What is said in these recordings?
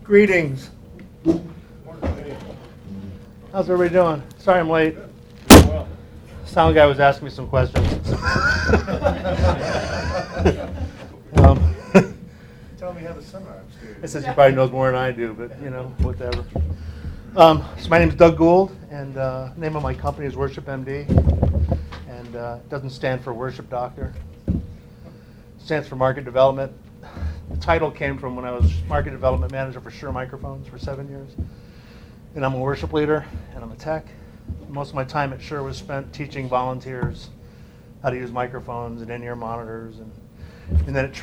Greetings. How's everybody doing? Sorry I'm late. Sound guy was asking me some questions. Tell me how the seminar upstairs. He says he probably knows more than I do, but whatever. So my name is Doug Gould, and name of my company is Worship MD, and it doesn't stand for Worship Doctor. It stands for Market Development. The title came from when I was Market Development Manager for Shure Microphones for 7 years. And I'm a worship leader, and I'm a tech. Most of my time at Shure was spent teaching volunteers how to use microphones and in-ear monitors, and then it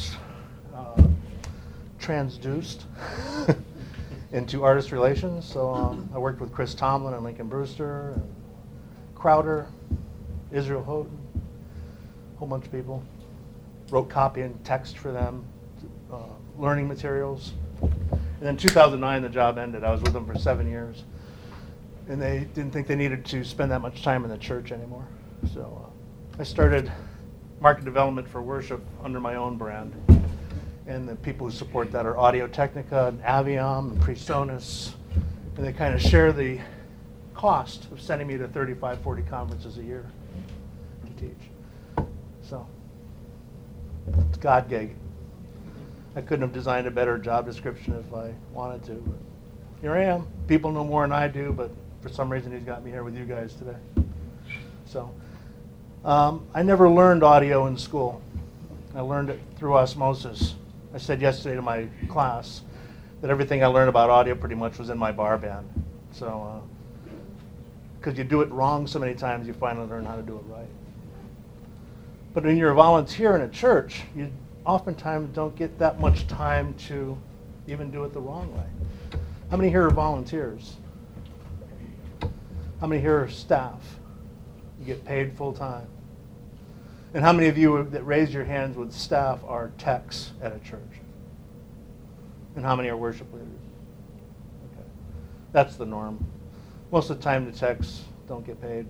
transduced into artist relations. So I worked with Chris Tomlin and Lincoln Brewster, and Crowder, Israel Houghton, a whole bunch of people. Wrote copy and text for them, learning materials. And then 2009, the job ended. I was with them for 7 years. And they didn't think they needed to spend that much time in the church anymore. So I started market development for worship under my own brand. And the people who support that are Audio-Technica and Aviom and PreSonus. And they kind of share the cost of sending me to 35, 40 conferences a year to teach. So it's God gig. I couldn't have designed a better job description if I wanted to. But here I am. People know more than I do, but for some reason he's got me here with you guys today. So I never learned audio in school. I learned it through osmosis. I said yesterday to my class that everything I learned about audio pretty much was in my bar band. So, because you do it wrong so many times, you finally learn how to do it right. But when you're a volunteer in a church, you oftentimes don't get that much time to even do it the wrong way. How many here are volunteers? How many here are staff? You get paid full time. And how many of you that raise your hands with staff are techs at a church? And how many are worship leaders? Okay. That's the norm. Most of the time the techs don't get paid.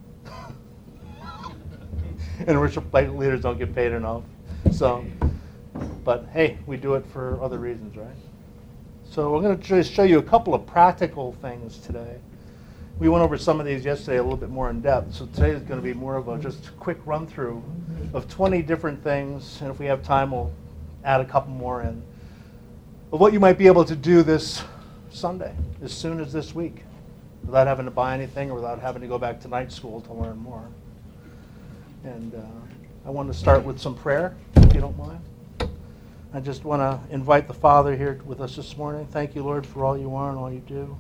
And worship leaders don't get paid enough. So, but hey, we do it for other reasons, right? So we're going to just show you a couple of practical things today. We went over some of these yesterday a little bit more in depth, so today is going to be more of a just quick run through of 20 different things, and if we have time, we'll add a couple more in. But what you might be able to do this Sunday, as soon as this week, without having to buy anything or without having to go back to night school to learn more. And I want to start with some prayer, if you don't mind. I just want to invite the Father here with us this morning. Thank you, Lord, for all you are and all you do.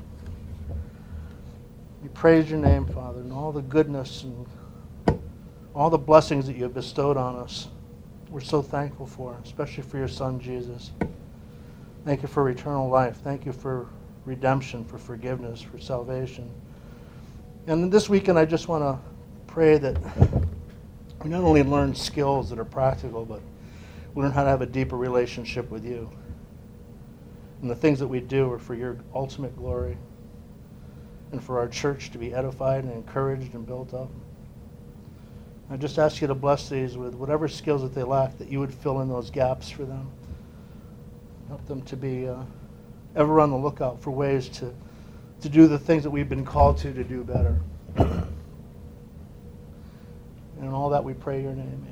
We praise your name, Father, and all the goodness and all the blessings that you have bestowed on us. We're so thankful for, especially for your Son, Jesus. Thank you for eternal life. Thank you for redemption, for forgiveness, for salvation. And this weekend, I just want to pray that we not only learn skills that are practical, but we learn how to have a deeper relationship with you. And the things that we do are for your ultimate glory and for our church to be edified and encouraged and built up. I just ask you to bless these with whatever skills that they lack, that you would fill in those gaps for them. Help them to be ever on the lookout for ways to do the things that we've been called to do better. And in all that we pray your name,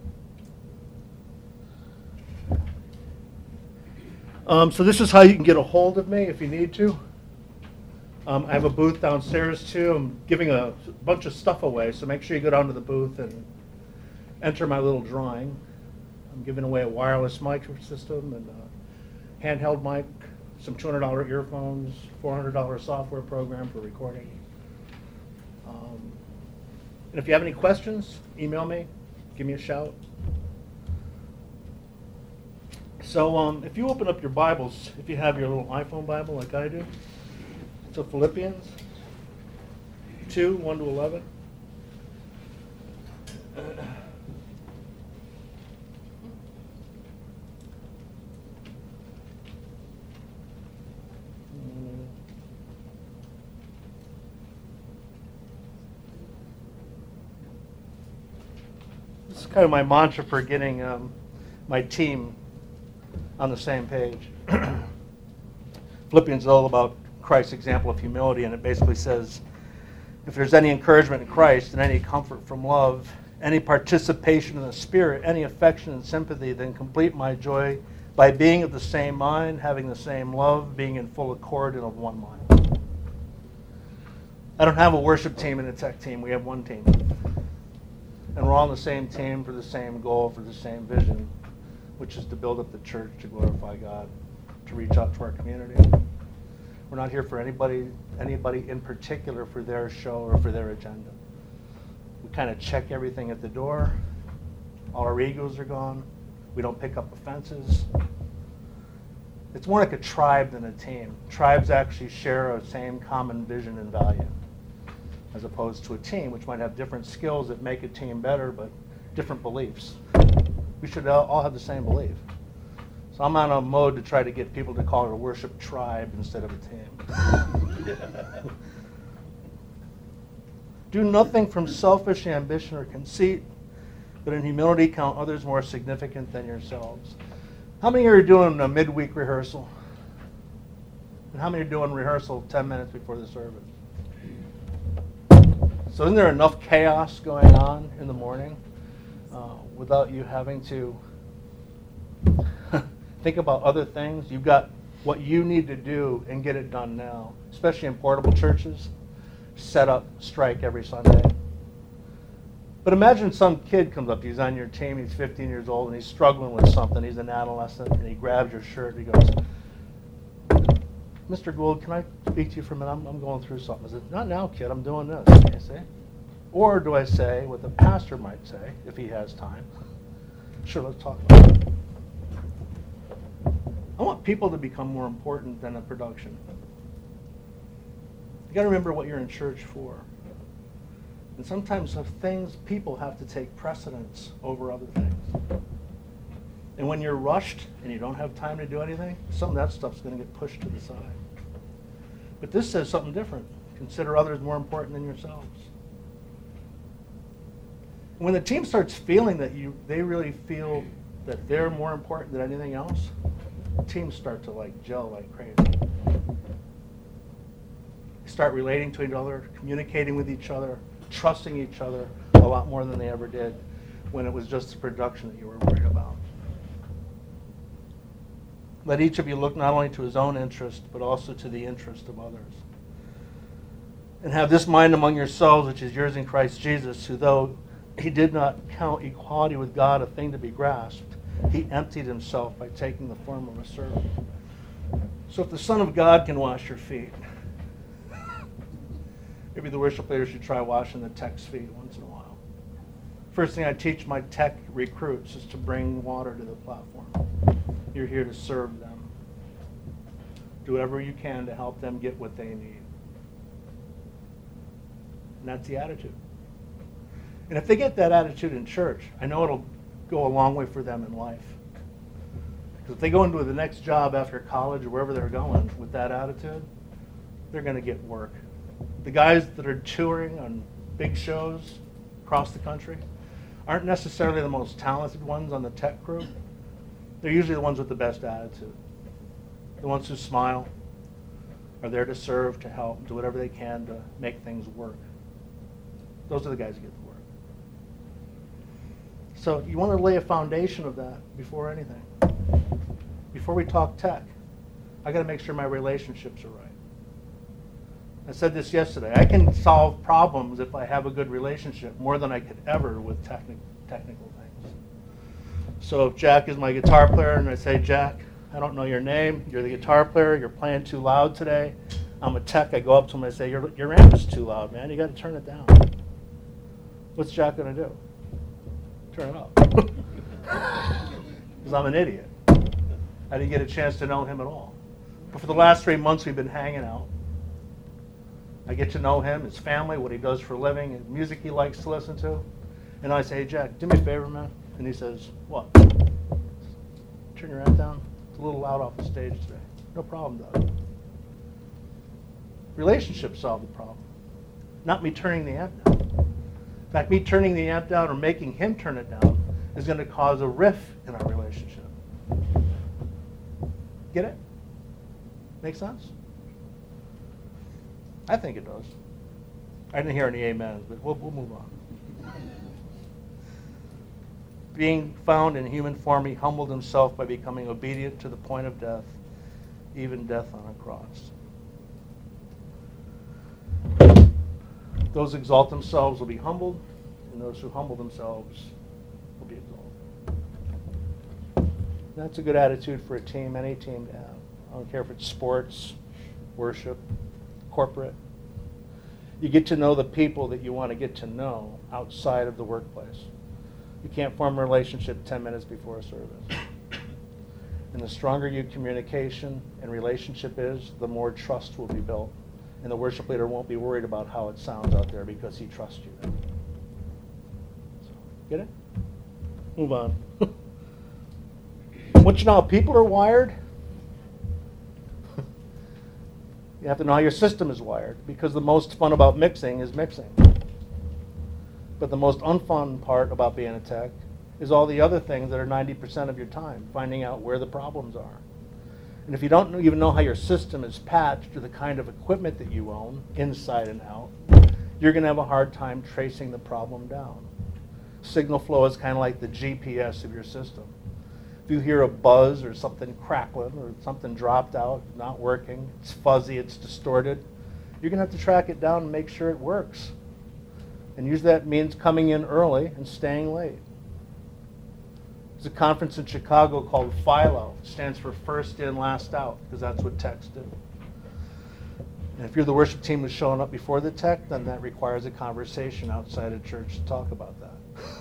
amen. So this is how you can get a hold of me if you need to. I have a booth downstairs too. I'm giving a bunch of stuff away, so make sure you go down to the booth and enter my little drawing. I'm giving away a wireless mic system and a handheld mic, some $200 earphones, $400 software program for recording. And if you have any questions, email me, give me a shout. So if you open up your Bibles, if you have your little iPhone Bible like I do, to Philippians 2, 1 to 11. This is kind of my mantra for getting my team on the same page. Philippians is all about Christ's example of humility, and it basically says, if there's any encouragement in Christ and any comfort from love, any participation in the Spirit, any affection and sympathy, then complete my joy by being of the same mind, having the same love, being in full accord and of one mind. I don't have a worship team and a tech team. We have one team. And we're all on the same team for the same goal, for the same vision, which is to build up the church, to glorify God, to reach out to our community. We're not here for anybody in particular for their show or for their agenda. We kind of check everything at the door. All our egos are gone. We don't pick up offenses. It's more like a tribe than a team. Tribes actually share a same common vision and value, as opposed to a team, which might have different skills that make a team better, but different beliefs. We should all have the same belief. So I'm on a mode to try to get people to call it a worship tribe instead of a team. Do nothing from selfish ambition or conceit, but in humility count others more significant than yourselves. How many are doing a midweek rehearsal? And how many are doing rehearsal 10 minutes before the service? So isn't there enough chaos going on in the morning without you having to think about other things? You've got what you need to do and get it done now, especially in portable churches. Set up, strike every Sunday. But imagine some kid comes up, he's on your team, he's 15 years old, and he's struggling with something, he's an adolescent, and he grabs your shirt, and he goes, Mr. Gould, can I speak to you for a minute? I'm going through something. I said, not now, kid, I'm doing this, I say. Or do I say what the pastor might say, if he has time? Sure, let's talk about it. I want people to become more important than a production. You got to remember what you're in church for. And sometimes people have to take precedence over other things. And when you're rushed and you don't have time to do anything, some of that stuff's going to get pushed to the side. But this says something different. Consider others more important than yourselves. When the team starts feeling that they really feel that they're more important than anything else, teams start to gel like crazy. They start relating to each other, communicating with each other, trusting each other a lot more than they ever did when it was just the production that you were worried about. Let each of you look not only to his own interest, but also to the interest of others. And have this mind among yourselves, which is yours in Christ Jesus, who though he did not count equality with God a thing to be grasped, he emptied himself by taking the form of a servant. So if the Son of God can wash your feet, maybe the worship leader should try washing the tech's feet once in a while. First thing I teach my tech recruits is to bring water to the platform. You're here to serve them. Do whatever you can to help them get what they need. And that's the attitude. And if they get that attitude in church, I know it'll go a long way for them in life. Because if they go into the next job after college or wherever they're going with that attitude, they're going to get work. The guys that are touring on big shows across the country aren't necessarily the most talented ones on the tech crew. They're usually the ones with the best attitude. The ones who smile, are there to serve, to help, do whatever they can to make things work. Those are the guys who get the work. So you want to lay a foundation of that before anything. Before we talk tech, I got to make sure my relationships are right. I said this yesterday. I can solve problems if I have a good relationship more than I could ever with technical things. So if Jack is my guitar player and I say, Jack, I don't know your name, you're the guitar player, you're playing too loud today. I'm a tech, I go up to him and I say, your amp is too loud, man, you got to turn it down. What's Jack going to do? Turn it up. Because I'm an idiot. I didn't get a chance to know him at all. But for the last 3 months we've been hanging out. I get to know him, his family, what he does for a living, and music he likes to listen to. And I say, hey, Jack, do me a favor, man. And he says, what? Turn your amp down. It's a little loud off the stage today. No problem, Doug. Relationships solve the problem, not me turning the amp down. In fact, me turning the amp down or making him turn it down is going to cause a rift in our relationship. Get it? Make sense? I think it does. I didn't hear any amens, but we'll move on. Being found in human form, he humbled himself by becoming obedient to the point of death, even death on a cross. Those who exalt themselves will be humbled, and those who humble themselves will be exalted. That's a good attitude for a team, any team to have. I don't care if it's sports, worship, corporate. You get to know the people that you want to get to know outside of the workplace. You can't form a relationship 10 minutes before a service. And the stronger your communication and relationship is, the more trust will be built. And the worship leader won't be worried about how it sounds out there because he trusts you. So, get it? Move on. Once you know how people are wired, you have to know how your system is wired, because the most fun about mixing is mixing. But the most unfun part about being a tech is all the other things that are 90% of your time, finding out where the problems are. And if you don't even know how your system is patched or the kind of equipment that you own, inside and out, you're going to have a hard time tracing the problem down. Signal flow is kind of like the GPS of your system. If you hear a buzz or something crackling or something dropped out, not working, it's fuzzy, it's distorted, you're going to have to track it down and make sure it works. And usually that means coming in early and staying late. There's a conference in Chicago called FILO. It stands for First In, Last Out, because that's what techs do. And if you're the worship team who's showing up before the tech, then that requires a conversation outside of church to talk about that.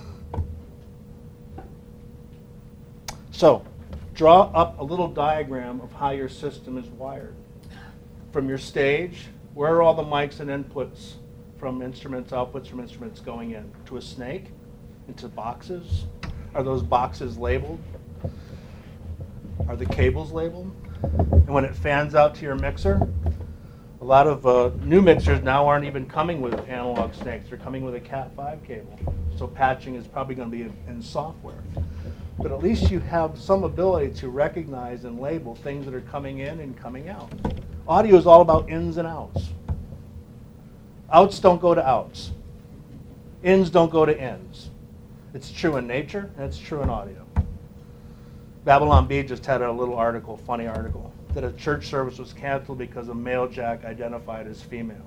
So, draw up a little diagram of how your system is wired. From your stage, where are all the mics and inputs from instruments, outputs from instruments going in? To a snake? Into boxes? Are those boxes labeled? Are the cables labeled? And when it fans out to your mixer, a lot of new mixers now aren't even coming with analog snakes. They're coming with a Cat5 cable. So patching is probably going to be in software. But at least you have some ability to recognize and label things that are coming in and coming out. Audio is all about ins and outs. Outs don't go to outs. Ins don't go to ins. It's true in nature, and it's true in audio. Babylon Bee just had a little article, funny article, that a church service was canceled because a male jack identified as female.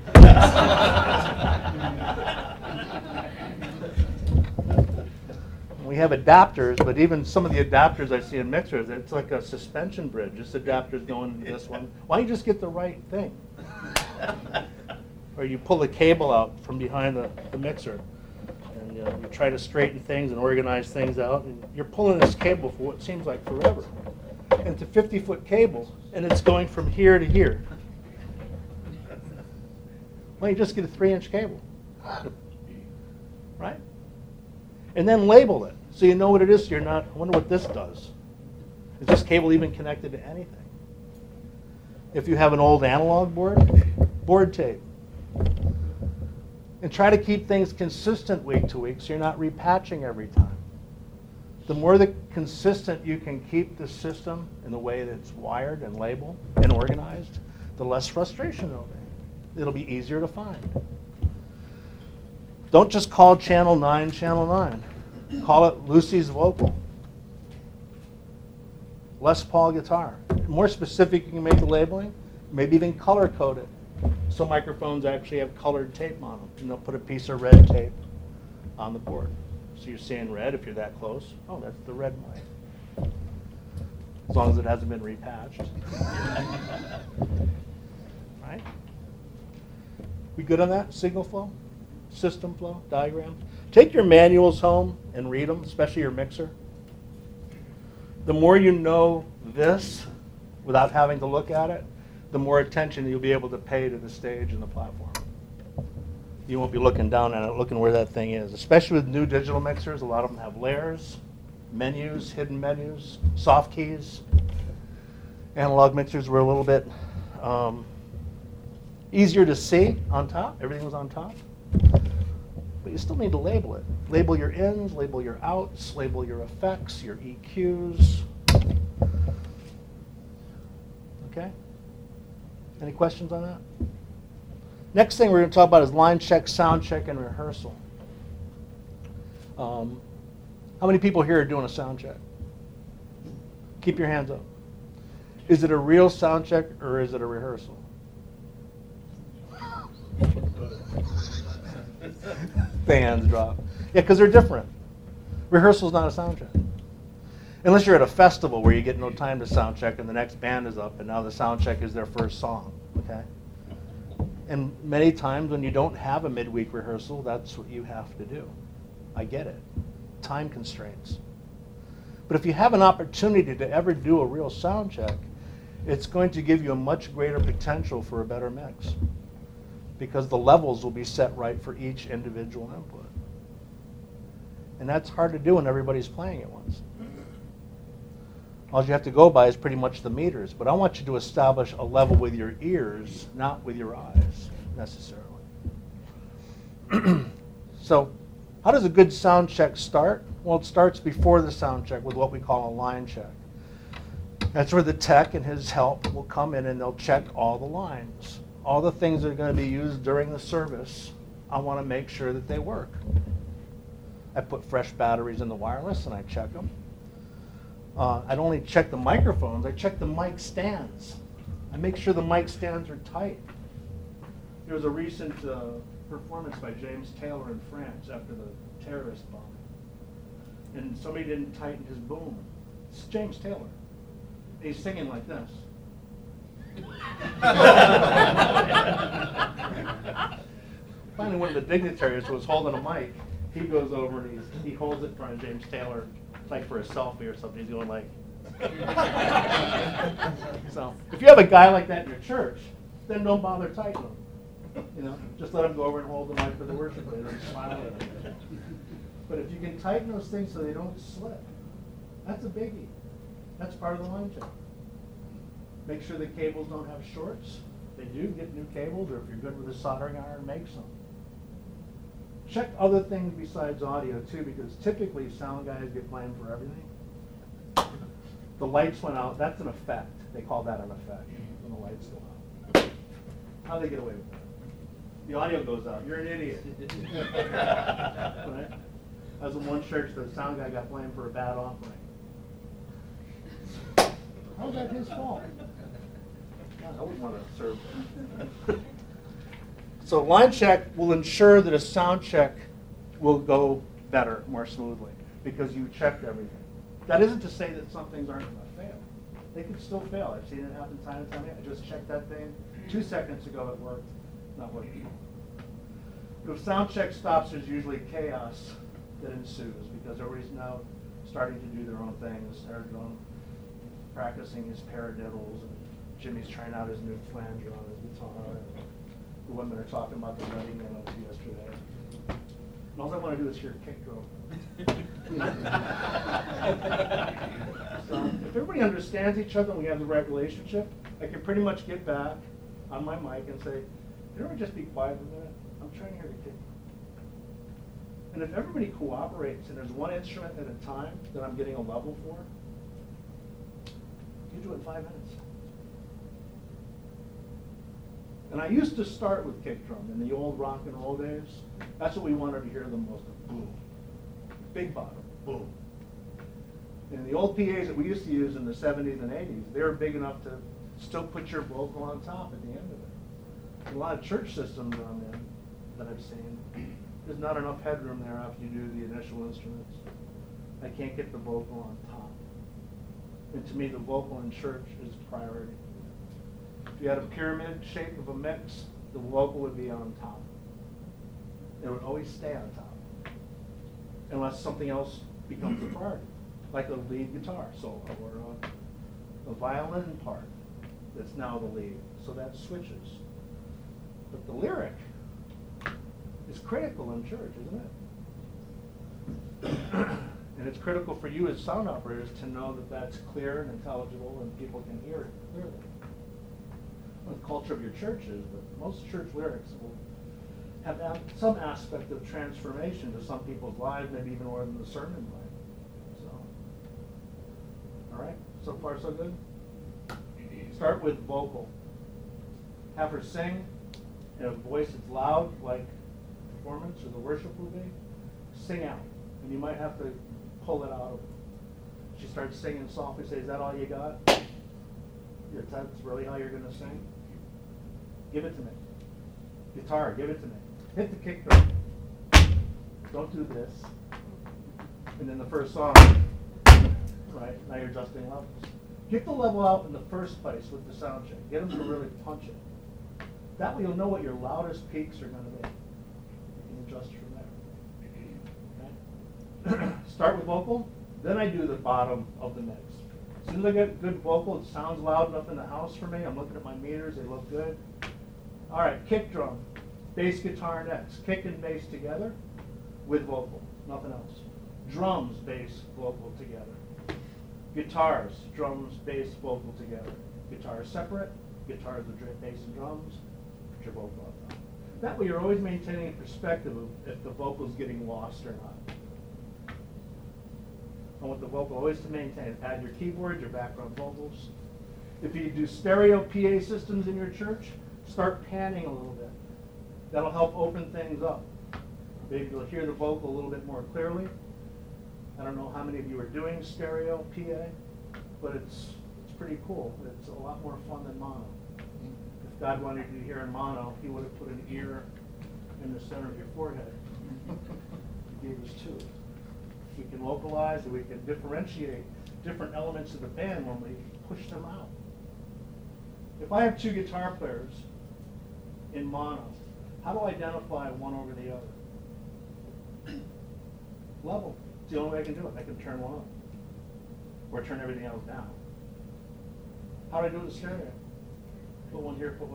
We have adapters, but even some of the adapters I see in mixers, it's like a suspension bridge. This adapter's going to this one. Why don't you just get the right thing? Or you pull the cable out from behind the mixer, and you try to straighten things and organize things out, and you're pulling this cable for what seems like forever. And it's a 50-foot cable, and it's going from here to here. Why don't you just get a 3-inch cable? Right? And then label it so you know what it is. So you're not, I wonder what this does. Is this cable even connected to anything? If you have an old analog board tape. And try to keep things consistent week to week so you're not repatching every time. The more consistent you can keep the system in the way that it's wired and labeled and organized, the less frustration there'll be. It'll be easier to find. Don't just call channel 9 channel 9. Call it Lucy's vocal. Les Paul guitar. The more specific you can make the labeling, maybe even color code it. Some microphones actually have colored tape on them, and they'll put a piece of red tape on the board. So you're seeing red if you're that close. Oh, that's the red mic. As long as it hasn't been repatched. Right? We good on that? Signal flow? System flow? Diagrams? Take your manuals home and read them, especially your mixer. The more you know this without having to look at it, the more attention you'll be able to pay to the stage and the platform. You won't be looking down at it, looking where that thing is. Especially with new digital mixers, a lot of them have layers, menus, hidden menus, soft keys. Analog mixers were a little bit easier to see on top. Everything was on top. But you still need to label it. Label your ins, label your outs, label your effects, your EQs. Okay? Any questions on that? Next thing we're going to talk about is line check, sound check, and rehearsal. How many people here are doing a sound check? Keep your hands up. Is it a real sound check or is it a rehearsal? The hands drop. Yeah, because they're different. Rehearsal's not a sound check. Unless you're at a festival where you get no time to sound check and the next band is up and now the sound check is their first song, okay? And many times when you don't have a midweek rehearsal, that's what you have to do. I get it. Time constraints. But if you have an opportunity to ever do a real sound check, it's going to give you a much greater potential for a better mix because the levels will be set right for each individual input. And that's hard to do when everybody's playing at once. All you have to go by is pretty much the meters, but I want you to establish a level with your ears, not with your eyes, necessarily. So, how does a good sound check start? Well, it starts before the sound check with what we call a line check. That's where the tech and his help will come in and they'll check all the lines. All the things that are going to be used during the service, I want to make sure that they work. I put fresh batteries in the wireless and I check them. I don't only check the microphones, I check the mic stands. I make sure the mic stands are tight. There was a recent performance by James Taylor in France after the terrorist bombing. And somebody didn't tighten his boom. It's James Taylor. And he's singing like this. Finally, one of the dignitaries was holding a mic. He goes over and he holds it in front of James Taylor, like for a selfie or something. He's going like. So, if you have a guy like that in your church, then don't bother tightening him. You know, just let him go over and hold the mic for the worship leader and smile at him. But if you can tighten those things so they don't slip, that's a biggie. That's part of the line check. Make sure the cables don't have shorts. If they do, get new cables, or if you're good with a soldering iron, make some. Check other things besides audio too, because typically sound guys get blamed for everything. The lights went out, that's an effect. They call that an effect when the lights go out. How do they get away with that? The audio goes out, you're an idiot. Right? I was in one church, the sound guy got blamed for a bad offering. How was that his fault? I wouldn't want to serve him. So line check will ensure that a sound check will go better, more smoothly, because you checked everything. That isn't to say that some things aren't going to fail. They can still fail. I've seen it happen time and time again. I just checked that thing 2 seconds ago. It worked. Not working. If sound check stops, there's usually chaos that ensues because everybody's now starting to do their own things. They're practicing his paradiddles, and Jimmy's trying out his new flanger on his guitar. The women are talking about the wedding they went to yesterday. And all I want to do is hear kick drum. So if everybody understands each other and we have the right relationship, I can pretty much get back on my mic and say, can everyone just be quiet for a minute? I'm trying to hear the kick drum. And if everybody cooperates and there's one instrument at a time that I'm getting a level for, you do it in 5 minutes. And I used to start with kick drum in the old rock and roll days. That's what we wanted to hear the most of. Boom. Big bottom. Boom. And the old PAs that we used to use in the 70s and 80s, they were big enough to still put your vocal on top at the end of it. And a lot of church systems that I'm in, that I've seen, there's not enough headroom there after you do the initial instruments. I can't get the vocal on top. And to me, the vocal in church is priority. If you had a pyramid shape of a mix, the vocal would be on top. It would always stay on top, unless something else becomes a priority, like a lead guitar solo or a violin part that's now the lead. So that switches. But the lyric is critical in church, isn't it? And it's critical for you as sound operators to know that that's clear and intelligible and people can hear it clearly. Well, the culture of your church is, but most church lyrics will have some aspect of transformation to some people's lives, maybe even more than the sermon might. So, all right, so far so good? Start with vocal. have her sing in a voice that's loud, like performance or the worship will be. Sing out, and you might have to pull it out of her. She starts singing softly. Say, "Is that all you got? That's really how you're going to sing? Give it to me. Guitar, give it to me. Hit the kick drum. Don't do this." And then the first song, right? Now you're adjusting levels. Get the level out in the first place with the sound check. Get them to really punch it. That way you'll know what your loudest peaks are going to be. You can adjust from there. Okay? Start with vocal, then I do the bottom of the mix. As soon as I get good vocal, it sounds loud enough in the house for me. I'm looking at my meters, they look good. All right, kick drum, bass guitar next. Kick and bass together with vocal, nothing else. Drums, bass, vocal together. Guitars, drums, bass, vocal together. Guitars separate, guitars with bass and drums, put your vocal up top. That way you're always maintaining a perspective of if the vocal's getting lost or not. I want the vocal always to maintain. Add your keyboard, your background vocals. If you do stereo PA systems in your church, start panning a little bit. That'll help open things up. Maybe you'll hear the vocal a little bit more clearly. I don't know how many of you are doing stereo PA, but it's pretty cool. It's a lot more fun than mono. If God wanted you to hear in mono, he would have put an ear in the center of your forehead. He gave us two. We can localize and we can differentiate different elements of the band when we push them out. If I have two guitar players in mono, how do I identify one over the other? Level. It's the only way I can do it. I can turn one up or turn everything else down. How do I do it in stereo? Put one here, put one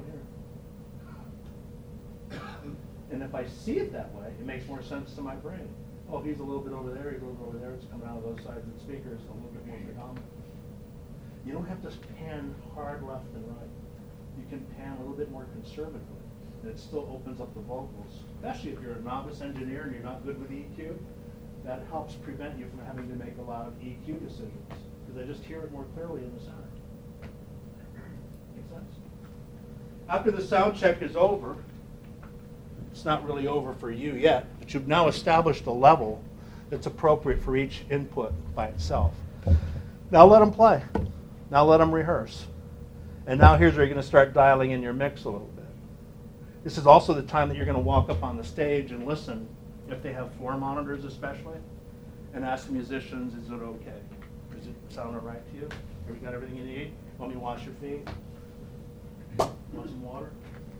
here. And if I see it that way, it makes more sense to my brain. Oh, he's a little bit over there, he's a little bit over there, it's coming out of those sides of the speakers a little bit more predominant. You don't have to pan hard left and right. You can pan a little bit more conservatively, and it still opens up the vocals. Especially if you're a novice engineer and you're not good with EQ, that helps prevent you from having to make a lot of EQ decisions, because I just hear it more clearly in the center. Make sense? After the sound check is over, it's not really over for you yet, but you've now established a level that's appropriate for each input by itself. Now let them play. Now let them rehearse. And now here's where you're going to start dialing in your mix a little bit. This is also the time that you're going to walk up on the stage and listen, if they have floor monitors especially, and ask the musicians, is it okay? Does it sound all right to you? Have you got everything you need? Want me to wash your feet? Want some water?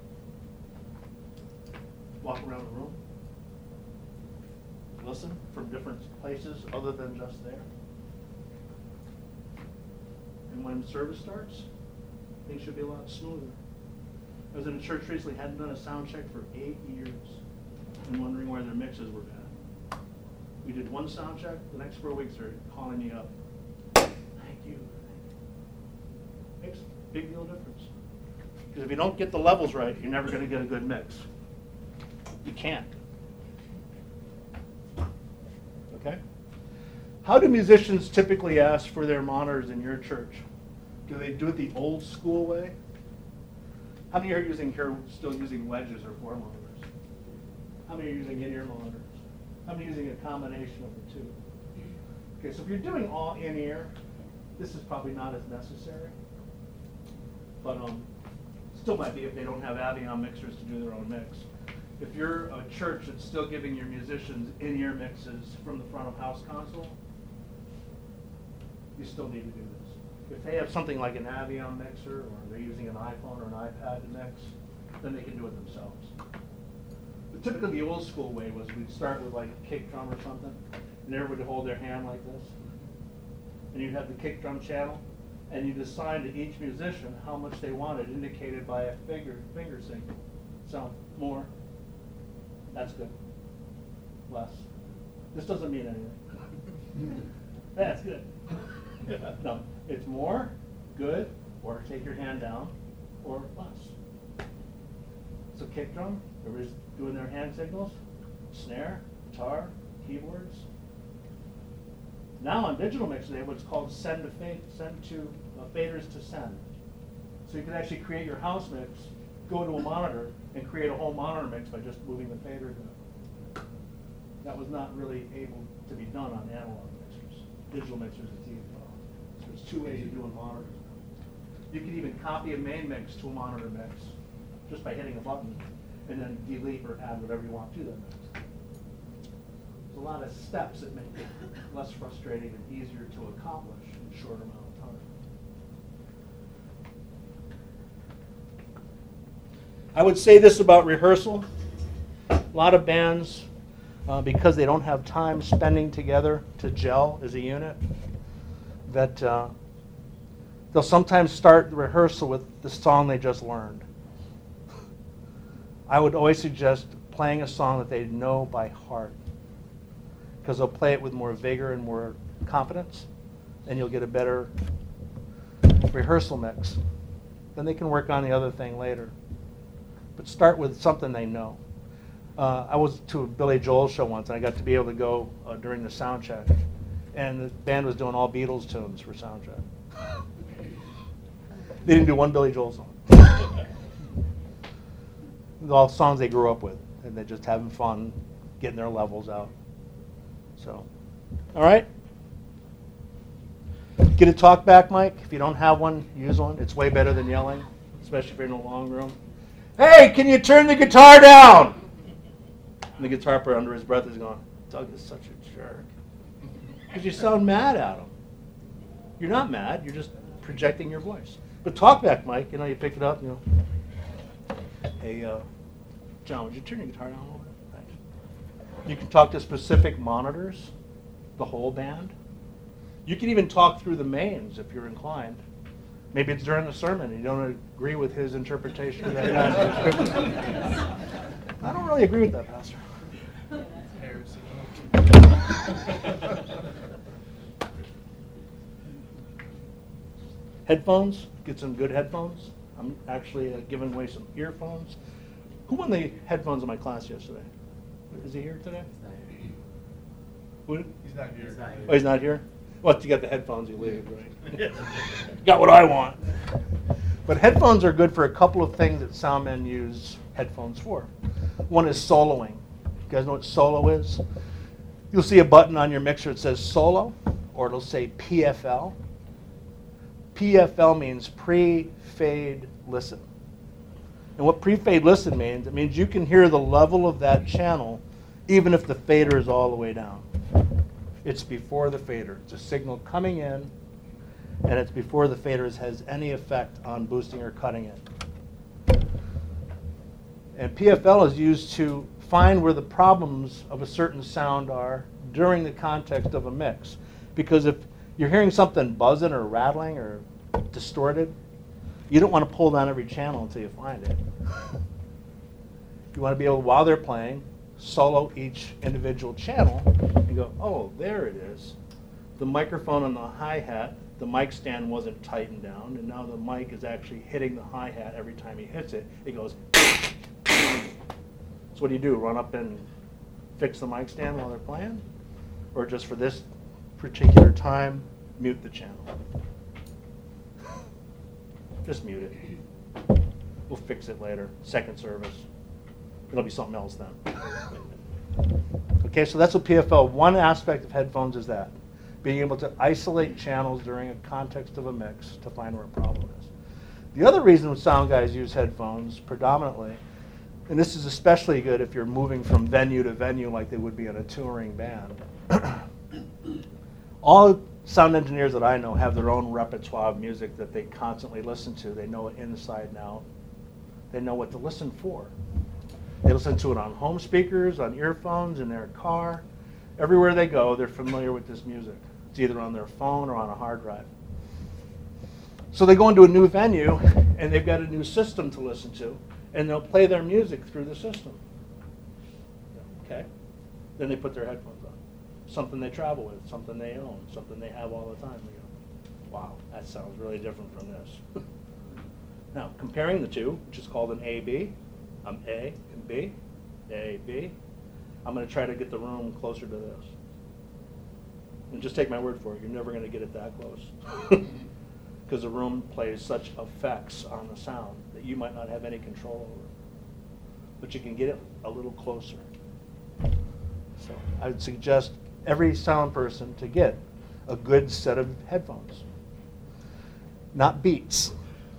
Walk around the room. Listen from different places other than just there. And when service starts, things should be a lot smoother. I was in a church recently, hadn't done a sound check for 8 years, and wondering where their mixes were at. We did one sound check, the next 4 weeks they're calling me up. Thank you. Makes a big deal difference. Because if you don't get the levels right, you're never going to get a good mix. You can't. Okay? How do musicians typically ask for their monitors in your church? Do they do it the old school way? How many are still using wedges or floor monitors? How many are using in-ear monitors? How many are using a combination of the two? Okay, so if you're doing all in-ear, this is probably not as necessary. But still might be if they don't have Avion mixers to do their own mix. If you're a church that's still giving your musicians in-ear mixes from the front of house console, you still need to do this. If they have something like an Avion mixer, or they're using an iPhone or an iPad to mix, then they can do it themselves. But typically the old school way was we'd start with like a kick drum or something, and everybody would hold their hand like this. And you'd have the kick drum channel, and you'd assign to each musician how much they wanted, indicated by a finger signal. So, more. That's good. Less. This doesn't mean anything. That's good. No, it's more, good, or take your hand down, or less. So kick drum, everybody's doing their hand signals, snare, guitar, keyboards. Now on digital mixers, they have what's called faders to send. So you can actually create your house mix go to a monitor and create a whole monitor mix by just moving the fader. That was not really able to be done on analog mixers, digital mixers and TV files. So there's two ways of doing monitors now. You can even copy a main mix to a monitor mix just by hitting a button, and then delete or add whatever you want to that mix. There's a lot of steps that make it less frustrating and easier to accomplish in a shorter amount of time. I would say this about rehearsal. A lot of bands, because they don't have time spending together to gel as a unit, that they'll sometimes start the rehearsal with the song they just learned. I would always suggest playing a song that they know by heart, because they'll play it with more vigor and more confidence, and you'll get a better rehearsal mix. Then they can work on the other thing later. But start with something they know. I was to a Billy Joel show once, and I got to be able to go during the sound check, and the band was doing all Beatles tunes for sound check. They didn't do one Billy Joel song. All songs they grew up with, and they're just having fun, getting their levels out. So, all right? Get a talk back mic. If you don't have one, use one. It's way better than yelling, especially if you're in a long room. Hey, can you turn the guitar down? And the guitar player under his breath is going, Doug is such a jerk. Because you sound mad at him. You're not mad, you're just projecting your voice. But talkback mic, you pick it up, hey, John, would you turn your guitar down a little bit? Thanks. You can talk to specific monitors, the whole band. You can even talk through the mains if you're inclined. Maybe it's during the sermon and you don't agree with his interpretation of that passage. I don't really agree with that, Pastor. Headphones, get some good headphones. I'm actually giving away some earphones. Who won the headphones in my class yesterday? Is he here today? Who? He's not here. Oh, he's not here? Well, you got the headphones, you leave, right? Got what I want. But headphones are good for a couple of things that sound men use headphones for. One is soloing. You guys know what solo is? You'll see a button on your mixer that says solo, or it'll say PFL. PFL means pre-fade listen. And what pre-fade listen means, it means you can hear the level of that channel even if the fader is all the way down. It's before the fader. It's a signal coming in, and it's before the fader has any effect on boosting or cutting it. And PFL is used to find where the problems of a certain sound are during the context of a mix. Because if you're hearing something buzzing or rattling or distorted, you don't want to pull down every channel until you find it. You want to be able, while they're playing, solo each individual channel and go, oh, there it is. The microphone on the hi-hat, the mic stand wasn't tightened down, and now the mic is actually hitting the hi-hat every time he hits it. It goes. So what do? Run up and fix the mic stand while they're playing? Or just for this particular time, mute the channel? Just mute it. We'll fix it later. Second service. It'll be something else then. Okay, so that's what PFL. One aspect of headphones is that. Being able to isolate channels during a context of a mix to find where a problem is. The other reason sound guys use headphones predominantly, and this is especially good if you're moving from venue to venue like they would be in a touring band. All sound engineers that I know have their own repertoire of music that they constantly listen to. They know it inside and out. They know what to listen for. They listen to it on home speakers, on earphones, in their car. Everywhere they go, they're familiar with this music. It's either on their phone or on a hard drive. So they go into a new venue, and they've got a new system to listen to, and they'll play their music through the system. Okay? Then they put their headphones on. Something they travel with, something they own, something they have all the time. They go, wow, that sounds really different from this. Now, comparing the two, which is called an A-B, I'm A and B, A, B. I'm going to try to get the room closer to this. And just take my word for it, you're never going to get it that close. because the room plays such effects on the sound that you might not have any control over. But you can get it a little closer. So I would suggest every sound person to get a good set of headphones. Not Beats.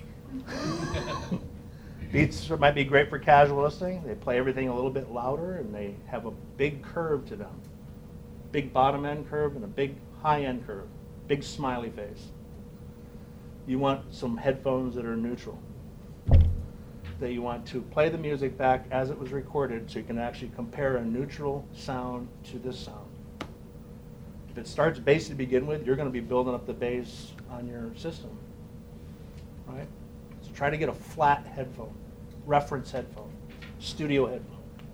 Beats might be great for casual listening. They play everything a little bit louder, and they have a big curve to them. Big bottom end curve and a big high end curve. Big smiley face. You want some headphones that are neutral. That you want to play the music back as it was recorded so you can actually compare a neutral sound to this sound. If it starts bass to begin with, you're going to be building up the bass on your system. Right? So try to get a flat headphone, reference headphone, studio headphone.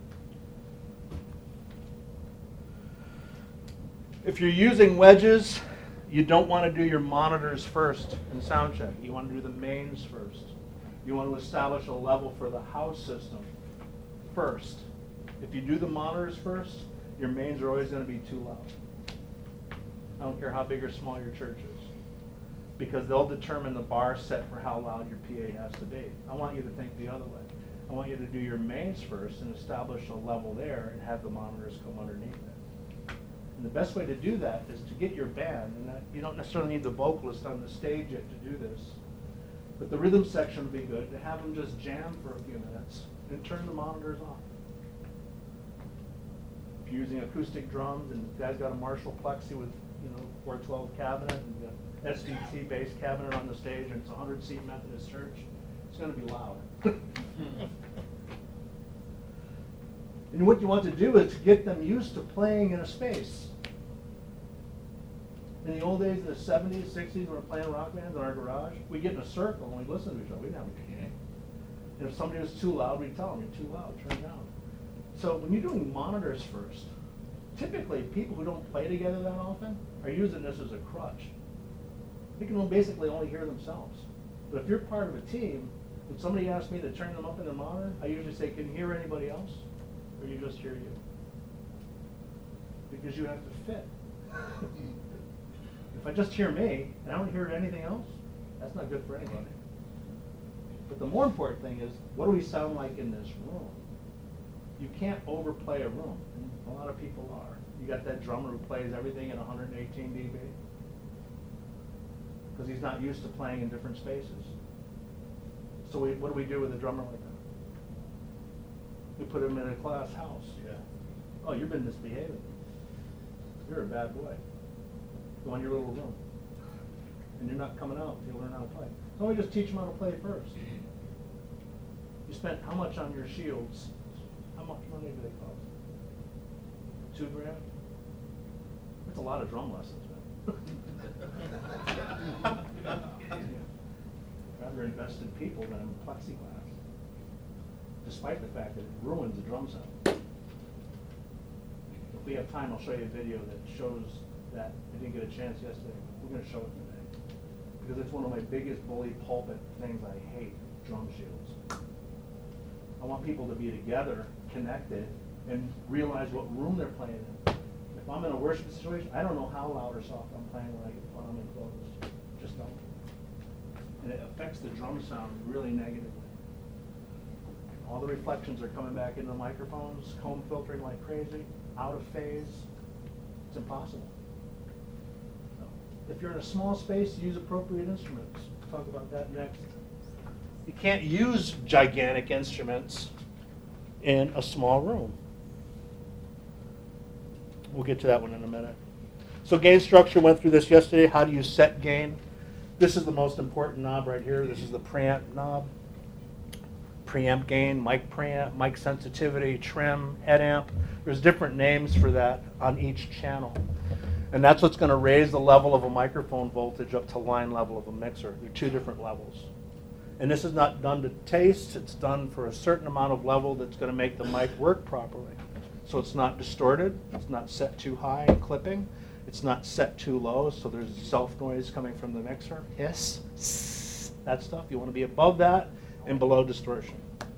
If you're using wedges, you don't want to do your monitors first in sound check. You want to do the mains first. You want to establish a level for the house system first. If you do the monitors first, your mains are always going to be too loud. I don't care how big or small your church is, because they'll determine the bar set for how loud your PA has to be. I want you to think the other way. I want you to do your mains first and establish a level there and have the monitors come underneath it. And the best way to do that is to get your band, and you don't necessarily need the vocalist on the stage yet to do this, but the rhythm section would be good to have them just jam for a few minutes and turn the monitors off. If you're using acoustic drums and the guy's got a Marshall Plexi with 412 cabinet and the SVT bass cabinet on the stage and it's a 100-seat Methodist church, it's going to be loud. And what you want to do is to get them used to playing in a space. In the old days, in the 70s, 60s, when we were playing rock bands in our garage, we'd get in a circle and we'd listen to each other. We didn't have a PA. And if somebody was too loud, we'd tell them, you're too loud, turn it down. So when you're doing monitors first, typically people who don't play together that often are using this as a crutch. They can basically only hear themselves. But if you're part of a team, when somebody asks me to turn them up in their monitor, I usually say, can you hear anybody else? Or you just hear you? Because you have to fit. If I just hear me and I don't hear anything else, that's not good for anybody. But the more important thing is, what do we sound like in this room? You can't overplay a room. And a lot of people are. You got that drummer who plays everything at 118 dB because he's not used to playing in different spaces. So what do we do with a drummer like that? We put him in a class house. Yeah. Oh, you've been misbehaving. You're a bad boy. Go in your little room. And you're not coming out until you learn how to play. So we just teach them how to play first. You spent how much on your shields? How much money do they cost? $2,000? That's a lot of drum lessons, man. Rather invest in people than in plexiglass, despite the fact that it ruins the drum sound. If we have time, I'll show you a video that shows that. I didn't get a chance yesterday. We're going to show it today. Because it's one of my biggest bully pulpit things I hate, drum shields. I want people to be together, connected, and realize what room they're playing in. If I'm in a worship situation, I don't know how loud or soft I'm playing when I'm enclosed. Just don't. And it affects the drum sound really negatively. All the reflections are coming back into the microphones, comb filtering like crazy, out of phase. It's impossible. If you're in a small space, use appropriate instruments. We'll talk about that next. You can't use gigantic instruments in a small room. We'll get to that one in a minute. So gain structure, went through this yesterday. How do you set gain? This is the most important knob right here. This is the preamp knob. Preamp gain, mic preamp, mic sensitivity, trim, head amp. There's different names for that on each channel. And that's what's going to raise the level of a microphone voltage up to line level of a mixer. They're two different levels. And this is not done to taste. It's done for a certain amount of level that's going to make the mic work properly. So it's not distorted. It's not set too high and clipping. It's not set too low, so there's self-noise coming from the mixer. Hiss, that stuff. You want to be above that and below distortion.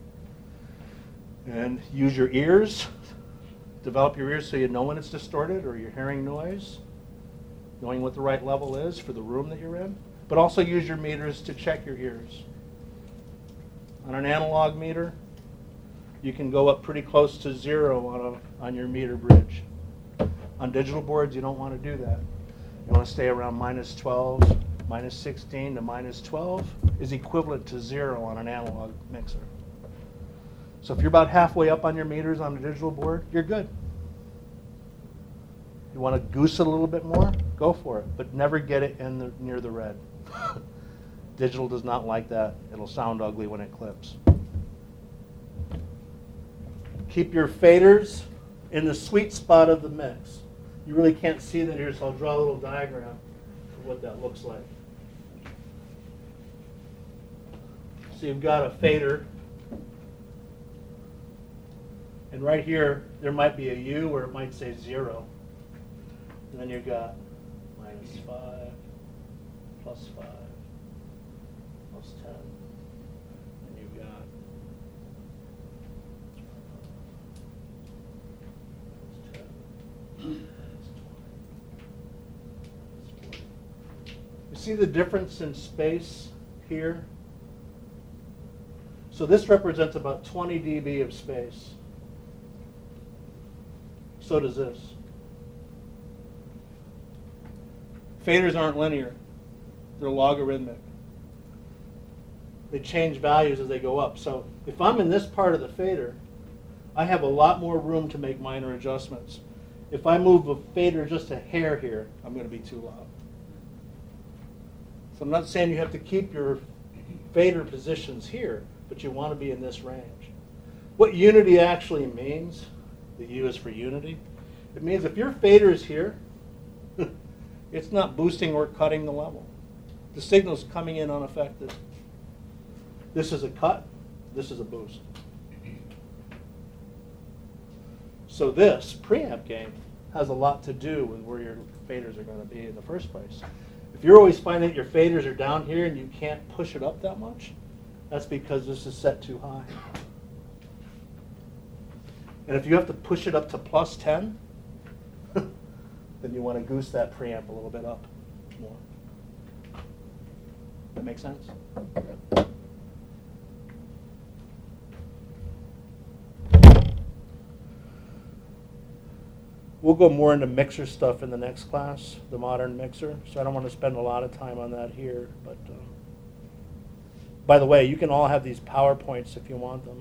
And use your ears. Develop your ears so you know when it's distorted or you're hearing noise. Knowing what the right level is for the room that you're in. But also use your meters to check your ears. On an analog meter, you can go up pretty close to 0 on your meter bridge. On digital boards, you don't want to do that. You want to stay around -12, -16 to -12 is equivalent to 0 on an analog mixer. So if you're about halfway up on your meters on a digital board, you're good. You want to goose it a little bit more? Go for it, but never get it near the red. Digital does not like that. It'll sound ugly when it clips. Keep your faders in the sweet spot of the mix. You really can't see that here, so I'll draw a little diagram of what that looks like. So you've got a fader, and right here there might be a U or it might say 0. And then you've got -5, +5, +10, and you've got +10, -20. You see the difference in space here? So this represents about 20 dB of space. So does this. Faders aren't linear. They're logarithmic. They change values as they go up. So if I'm in this part of the fader, I have a lot more room to make minor adjustments. If I move a fader just a hair here, I'm going to be too loud. So I'm not saying you have to keep your fader positions here, but you want to be in this range. What unity actually means, the U is for unity, it means if your fader is here, it's not boosting or cutting the level. The signal's coming in unaffected. This is a cut, this is a boost. So this preamp gain has a lot to do with where your faders are going to be in the first place. If you're always finding that your faders are down here and you can't push it up that much, that's because this is set too high. And if you have to push it up to +10, then you want to goose that preamp a little bit up more. That make sense? We'll go more into mixer stuff in the next class, the modern mixer, so I don't want to spend a lot of time on that here. But by the way, you can all have these PowerPoints if you want them.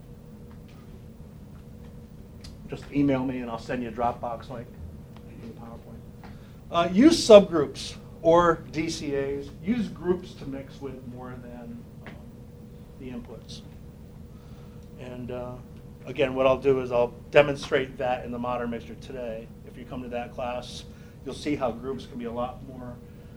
Just email me and I'll send you a Dropbox link. PowerPoint. Use subgroups or DCAs. Use groups to mix with more than the inputs. And again, what I'll do is I'll demonstrate that in the modern mixer today. If you come to that class, you'll see how groups can be a lot more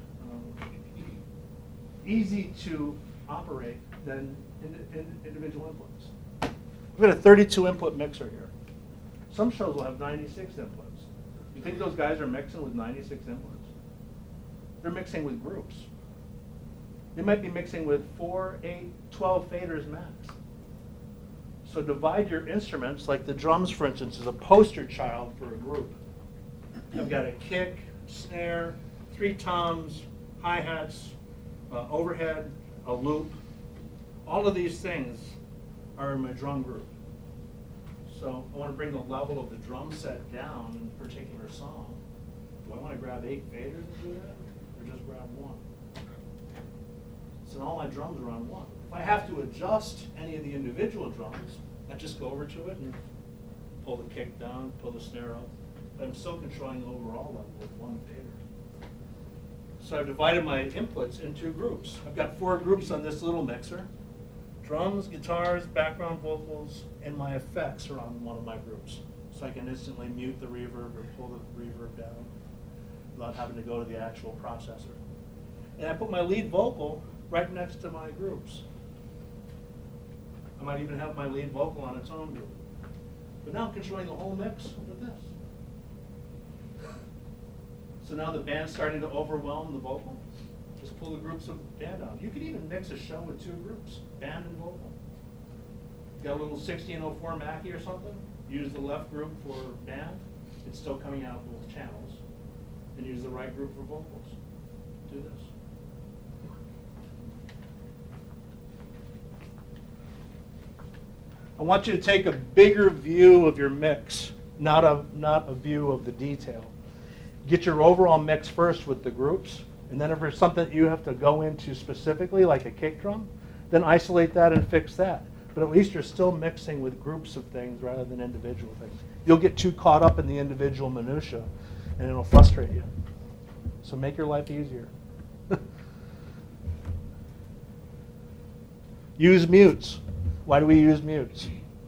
easy to operate than individual inputs. We've got a 32 input mixer here. Some shows will have 96 inputs. You think those guys are mixing with 96 inputs? They're mixing with groups. They might be mixing with 4, 8, 12 faders max. So divide your instruments, like the drums, for instance, is a poster child for a group. I've got a kick, snare, 3 toms, hi-hats, overhead, a loop. All of these things are in my drum group. So I want to bring the level of the drum set down in a particular song. Do I want to grab 8 faders and do that, or just grab 1? So all my drums are on 1. If I have to adjust any of the individual drums, I just go over to it and pull the kick down, pull the snare up. But I'm still controlling the overall level with 1 fader. So I've divided my inputs into groups. I've got 4 groups on this little mixer. Drums, guitars, background vocals, and my effects are on one of my groups. So I can instantly mute the reverb or pull the reverb down without having to go to the actual processor. And I put my lead vocal right next to my groups. I might even have my lead vocal on its own group. But now I'm controlling the whole mix with this. So now the band's starting to overwhelm the vocal. Just pull the groups of band out. You could even mix a show with 2 groups, band and vocal. Got a little 1604 Mackie or something? Use the left group for band. It's still coming out both channels. And use the right group for vocals. Do this. I want you to take a bigger view of your mix, not a view of the detail. Get your overall mix first with the groups, and then if there's something that you have to go into specifically, like a kick drum, then isolate that and fix that. But at least you're still mixing with groups of things rather than individual things. You'll get too caught up in the individual minutia, and it'll frustrate you. So make your life easier. Use mutes. Why do we use mutes?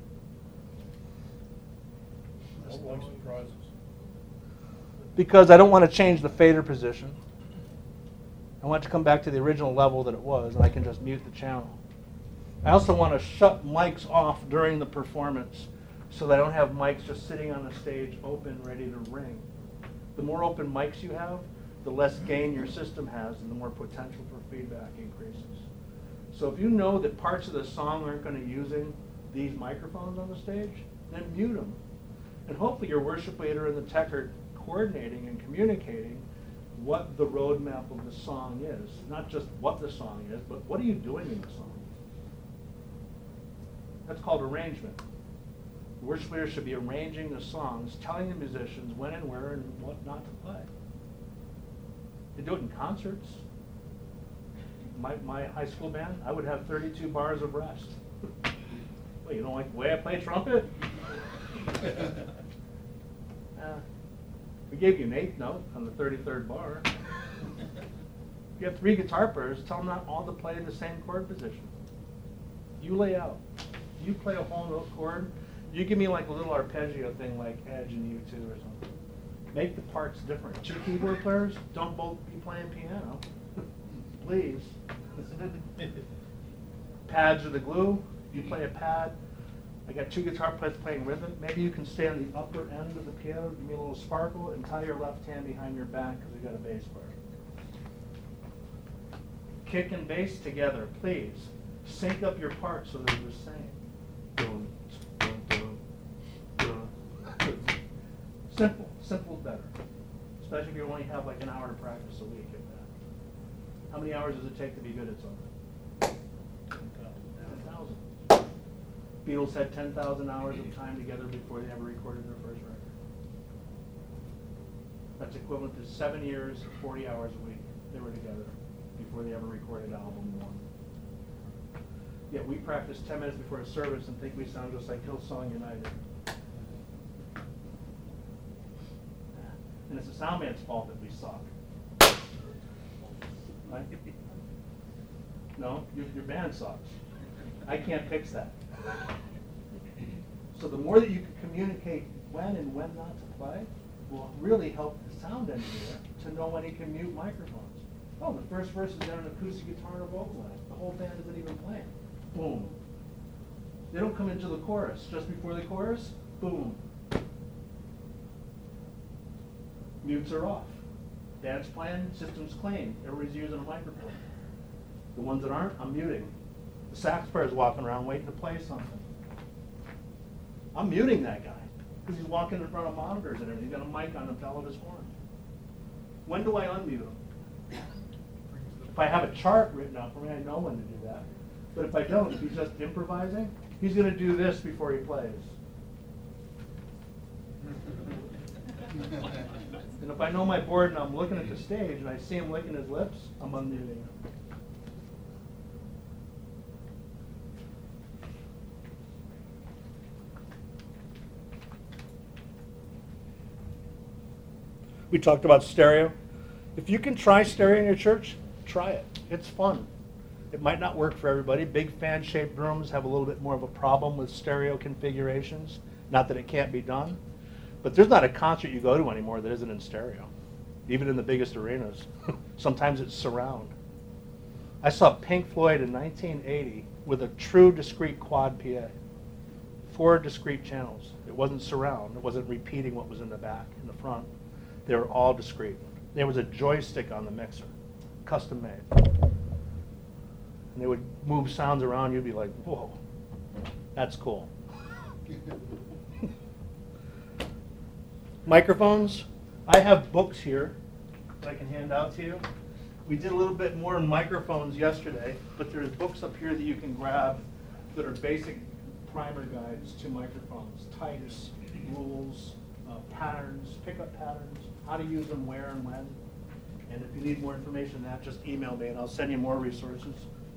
Because I don't want to change the fader position. I want it to come back to the original level that it was, and I can just mute the channel. I also want to shut mics off during the performance so that I don't have mics just sitting on the stage open, ready to ring. The more open mics you have, the less gain your system has and the more potential for feedback increases. So if you know that parts of the song aren't going to be using these microphones on the stage, then mute them. And hopefully your worship leader and the tech are coordinating and communicating what the roadmap of the song is. Not just what the song is, but what are you doing in the song? That's called arrangement. The worship leader should be arranging the songs, telling the musicians when and where and what not to play. They do it in concerts. My high school band, I would have 32 bars of rest. Well, you don't like the way I play trumpet? We gave you an eighth note on the 33rd bar. If you have 3 guitar players, tell them not all to play the same chord position. You lay out. You play a whole note chord. You give me like a little arpeggio thing like Edge and U2 or something. Make the parts different. 2 keyboard players, don't both be playing piano. Please. Pads are the glue. You play a pad. I got 2 guitar players playing rhythm. Maybe you can stay on the upper end of the piano, give me a little sparkle, and tie your left hand behind your back because we got a bass player. Kick and bass together, please. Sync up your parts so they're the same. Dun, dun, dun, dun. Simple. Simple is better. Especially if you only have like an hour to practice a week at that. How many hours does it take to be good at something? 10,000. Beatles had 10,000 hours of time together before they ever recorded their first record. That's equivalent to 7 years, 40 hours a week they were together before they ever recorded album 1. Yet we practice 10 minutes before a service and think we sound just like Hillsong United. And it's the sound man's fault that we suck. Right? No, your band sucks. I can't fix that. So the more that you can communicate when and when not to play will really help the sound engineer to know when he can mute microphones. Oh, the first verse is on an acoustic guitar and a vocal line. The whole band isn't even playing. Boom. They don't come into the chorus. Just before the chorus, boom. Mutes are off. Band's playing, system's clean. Everybody's using a microphone. The ones that aren't, I'm muting. The sax player's walking around waiting to play something. I'm muting that guy because he's walking in front of monitors and everything. He's got a mic on the tail of his horn. When do I unmute him? If I have a chart written out for me, I know when to do that. But if I don't, if he's just improvising, he's going to do this before he plays. And if I know my board and I'm looking at the stage and I see him licking his lips, I'm unmuting him. We talked about stereo. If you can try stereo in your church, try it. It's fun. It might not work for everybody. Big fan-shaped rooms have a little bit more of a problem with stereo configurations. Not that it can't be done. But there's not a concert you go to anymore that isn't in stereo, even in the biggest arenas. Sometimes it's surround. I saw Pink Floyd in 1980 with a true discrete quad PA. 4 discrete channels. It wasn't surround. It wasn't repeating what was in the back, in the front. They were all discrete. There was a joystick on the mixer, custom made. And they would move sounds around. You'd be like, whoa, that's cool. Microphones. I have books here that I can hand out to you. We did a little bit more in microphones yesterday, but there's books up here that you can grab that are basic primer guides to microphones, types, rules, patterns, pickup patterns, how to use them, where and when. And if you need more information on that, just email me and I'll send you more resources.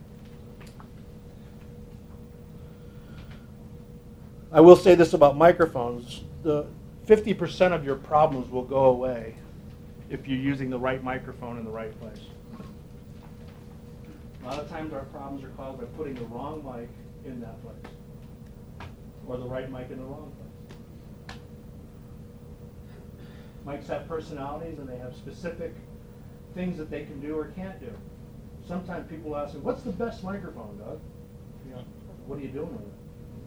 I will say this about microphones. The 50% of your problems will go away if you're using the right microphone in the right place. A lot of times our problems are caused by putting the wrong mic in that place, or the right mic in the wrong place. Mics have personalities and they have specific things that they can do or can't do. Sometimes people ask me, what's the best microphone, Doug? You know, what are you doing with it?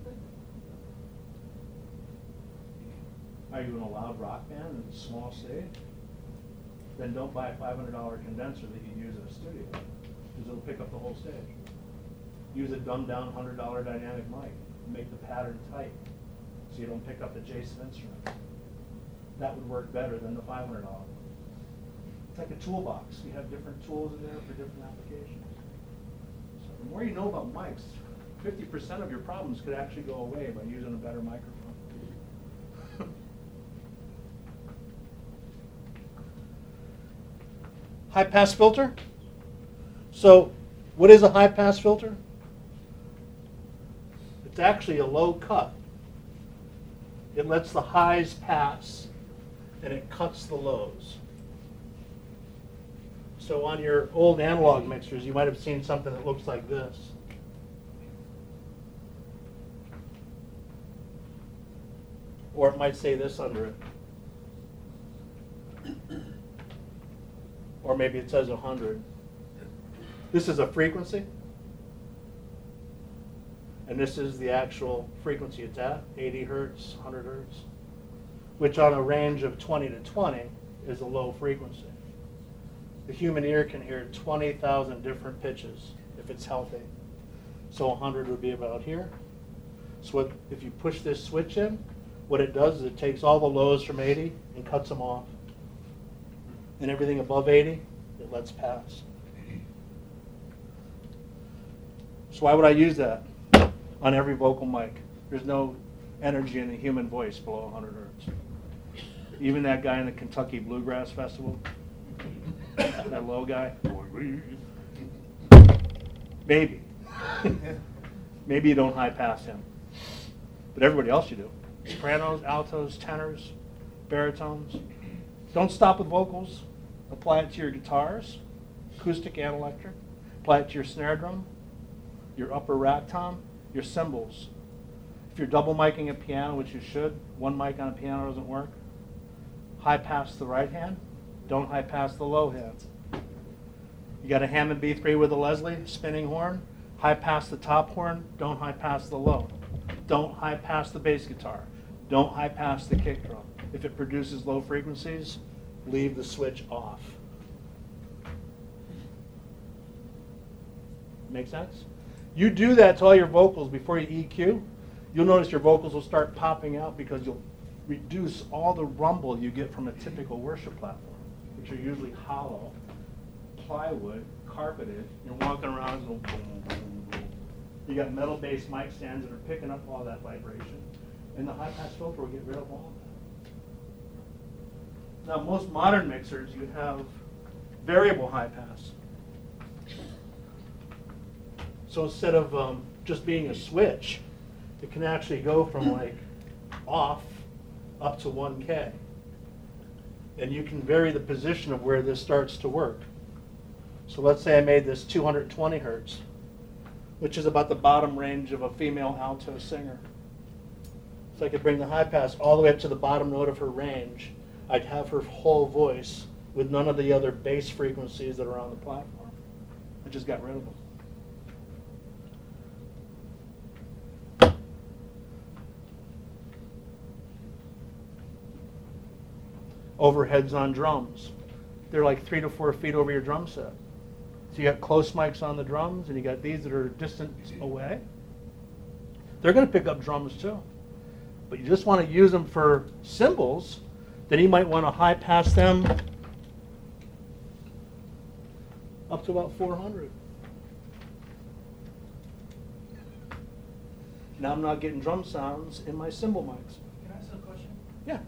Are you in a loud rock band and a small stage? Then don't buy a $500 condenser that you use in a studio, because it'll pick up the whole stage. Use a dumbed down $100 dynamic mic. Make the pattern tight so you don't pick up adjacent instruments. That would work better than the $500. It's like a toolbox. You have different tools in there for different applications. So the more you know about mics, 50% of your problems could actually go away by using a better microphone. High-pass filter. So what is a high-pass filter? It's actually a low cut. It lets the highs pass, and it cuts the lows. So on your old analog mixers, you might have seen something that looks like this. Or it might say this under it. Or maybe it says 100. This is a frequency. And this is the actual frequency it's at, 80 hertz, 100 hertz, which on a range of 20 to 20 is a low frequency. The human ear can hear 20,000 different pitches if it's healthy. So 100 would be about here. So if you push this switch in, what it does is it takes all the lows from 80 and cuts them off. And everything above 80, it lets pass. So why would I use that on every vocal mic? There's no energy in the human voice below 100 hertz. Even that guy in the Kentucky Bluegrass Festival, that low guy, maybe. Maybe you don't high pass him. But everybody else you do. Sopranos, altos, tenors, baritones. Don't stop with vocals. Apply it to your guitars, acoustic and electric. Apply it to your snare drum, your upper rack tom, your cymbals. If you're double miking a piano, which you should, one mic on a piano doesn't work, high pass the right hand, don't high pass the low hand. You got a Hammond B3 with a Leslie spinning horn, high pass the top horn, don't high pass the low. Don't high pass the bass guitar. Don't high pass the kick drum. If it produces low frequencies, leave the switch off. Make sense? You do that to all your vocals before you EQ, you'll notice your vocals will start popping out because you'll reduce all the rumble you get from a typical worship platform, which are usually hollow, plywood, carpeted. You're walking around and boom, boom, boom, boom. You got metal-based mic stands that are picking up all that vibration, and the high-pass filter will get rid of all of that. Now, most modern mixers, you have variable high pass. So instead of just being a switch, it can actually go from like off up to 1K. And you can vary the position of where this starts to work. So let's say I made this 220 hertz, which is about the bottom range of a female alto singer. So I could bring the high pass all the way up to the bottom note of her range. I'd have her whole voice with none of the other bass frequencies that are on the platform. I just got rid of them. Overheads on drums. They're like 3 to 4 feet over your drum set. So you got close mics on the drums, and you got these that are distant away. They're going to pick up drums too. But you just want to use them for cymbals. Then you might want to high pass them up to about 400. Now I'm not getting drum sounds in my cymbal mics. Can I ask a question? Yeah.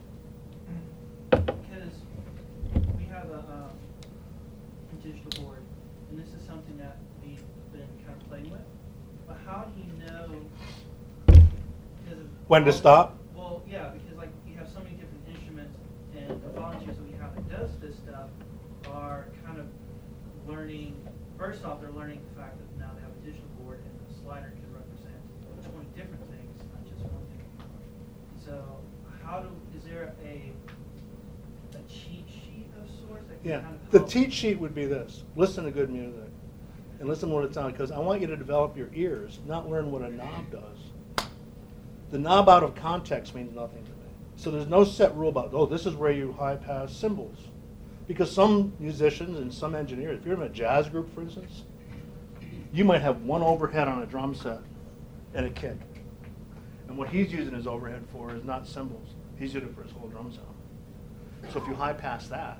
Because we have a digital board, and this is something that we've been kind of playing with. But how do you know? Because When to stop? Well, yeah, because like you have so many different instruments, and the volunteers that we have that does this stuff are kind of learning. First off, they're learning the fact that now they have a digital board, and the slider can represent 20 different things, not just one thing. So, is there a cheat sheet of sorts that can Yeah. kind of The help? cheat sheet would be this. Listen to good music. And listen to what it sounds, because I want you to develop your ears, not learn what a knob does. The knob out of context means nothing to me. So there's no set rule about, oh, this is where you high pass cymbals. Because some musicians and some engineers, if you're in a jazz group, for instance, you might have one overhead on a drum set and a kick. And what he's using his overhead for is not cymbals. He's using it for his whole drum sound. So if you high pass that,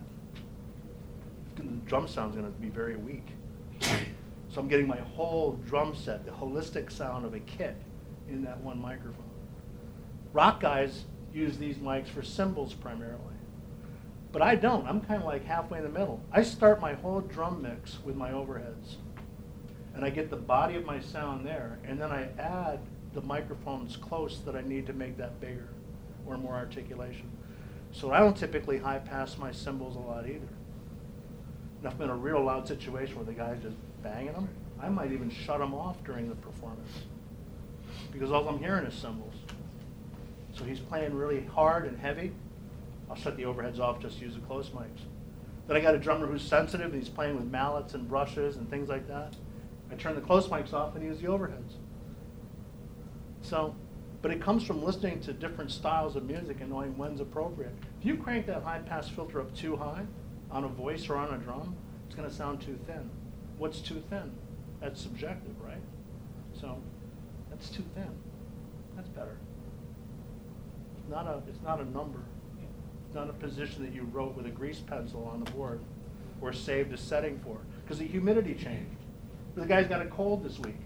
the drum sound's going to be very weak. So I'm getting my whole drum set, the holistic sound of a kit in that one microphone. Rock guys use these mics for cymbals primarily. But I don't. I'm kind of like halfway in the middle. I start my whole drum mix with my overheads. And I get the body of my sound there, and then I add the microphones close that I need to make that bigger or more articulation. So I don't typically high pass my cymbals a lot either. And if I'm in a real loud situation where the guy's just banging them, I might even shut them off during the performance because all I'm hearing is cymbals. So he's playing really hard and heavy, I'll shut the overheads off, just use the close mics. Then I got a drummer who's sensitive and he's playing with mallets and brushes and things like that. I turn the close mics off and use the overheads. So, but it comes from listening to different styles of music and knowing when's appropriate. If you crank that high pass filter up too high on a voice or on a drum, it's going to sound too thin. What's too thin? That's subjective, right? So that's too thin. That's better. It's not a number. It's not a position that you wrote with a grease pencil on the board or saved a setting for. Because the humidity changed. The guy's got a cold this week.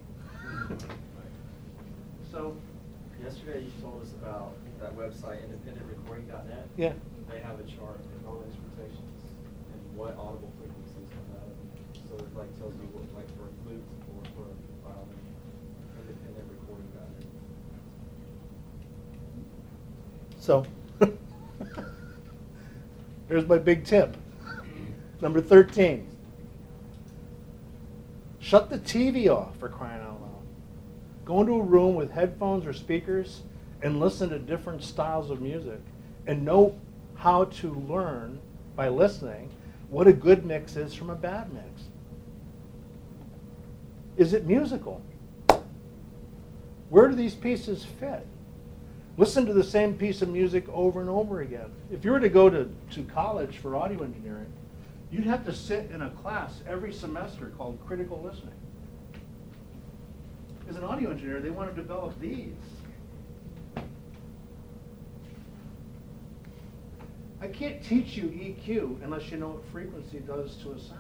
So. Yesterday you told us about that website, independentrecording.net. Yeah. They have a chart of all expectations and what audible frequencies come out of it. So it like tells you what, like for flute or for violin, independentrecording.net. So, here's my big tip. Number 13. Shut the TV off, for crying out loud. Go into a room with headphones or speakers and listen to different styles of music and know how to learn by listening what a good mix is from a bad mix. Is it musical? Where do these pieces fit? Listen to the same piece of music over and over again. If you were to go to college for audio engineering, you'd have to sit in a class every semester called critical listening. As an audio engineer, they want to develop these. I can't teach you EQ unless you know what frequency does to a sound.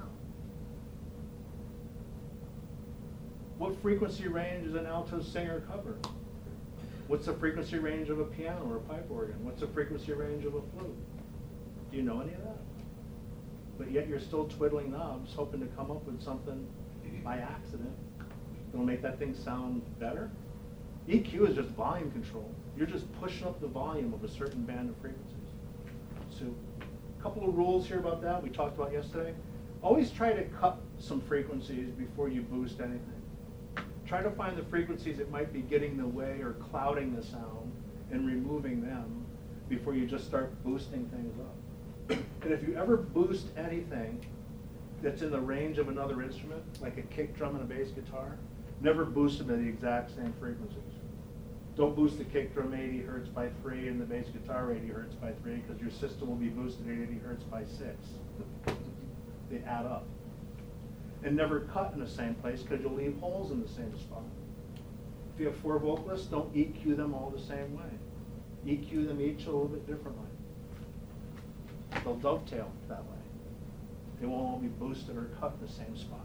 What frequency range is an alto singer cover? What's the frequency range of a piano or a pipe organ? What's the frequency range of a flute? Do you know any of that? But yet you're still twiddling knobs, hoping to come up with something by accident that'll make that thing sound better. EQ is just volume control. You're just pushing up the volume of a certain band of frequencies. So a couple of rules here about that we talked about yesterday. Always try to cut some frequencies before you boost anything. Try to find the frequencies that might be getting in the way or clouding the sound and removing them before you just start boosting things up. And if you ever boost anything that's in the range of another instrument, like a kick drum and a bass guitar, never boost them at the exact same frequencies. Don't boost the kick drum 80 hertz by 3 and the bass guitar 80 hertz by 3 because your system will be boosted at 80 hertz by 6. They add up. And never cut in the same place because you'll leave holes in the same spot. If you have 4 vocalists, don't EQ them all the same way. EQ them each a little bit differently. They'll dovetail that way. They won't all be boosted or cut in the same spot.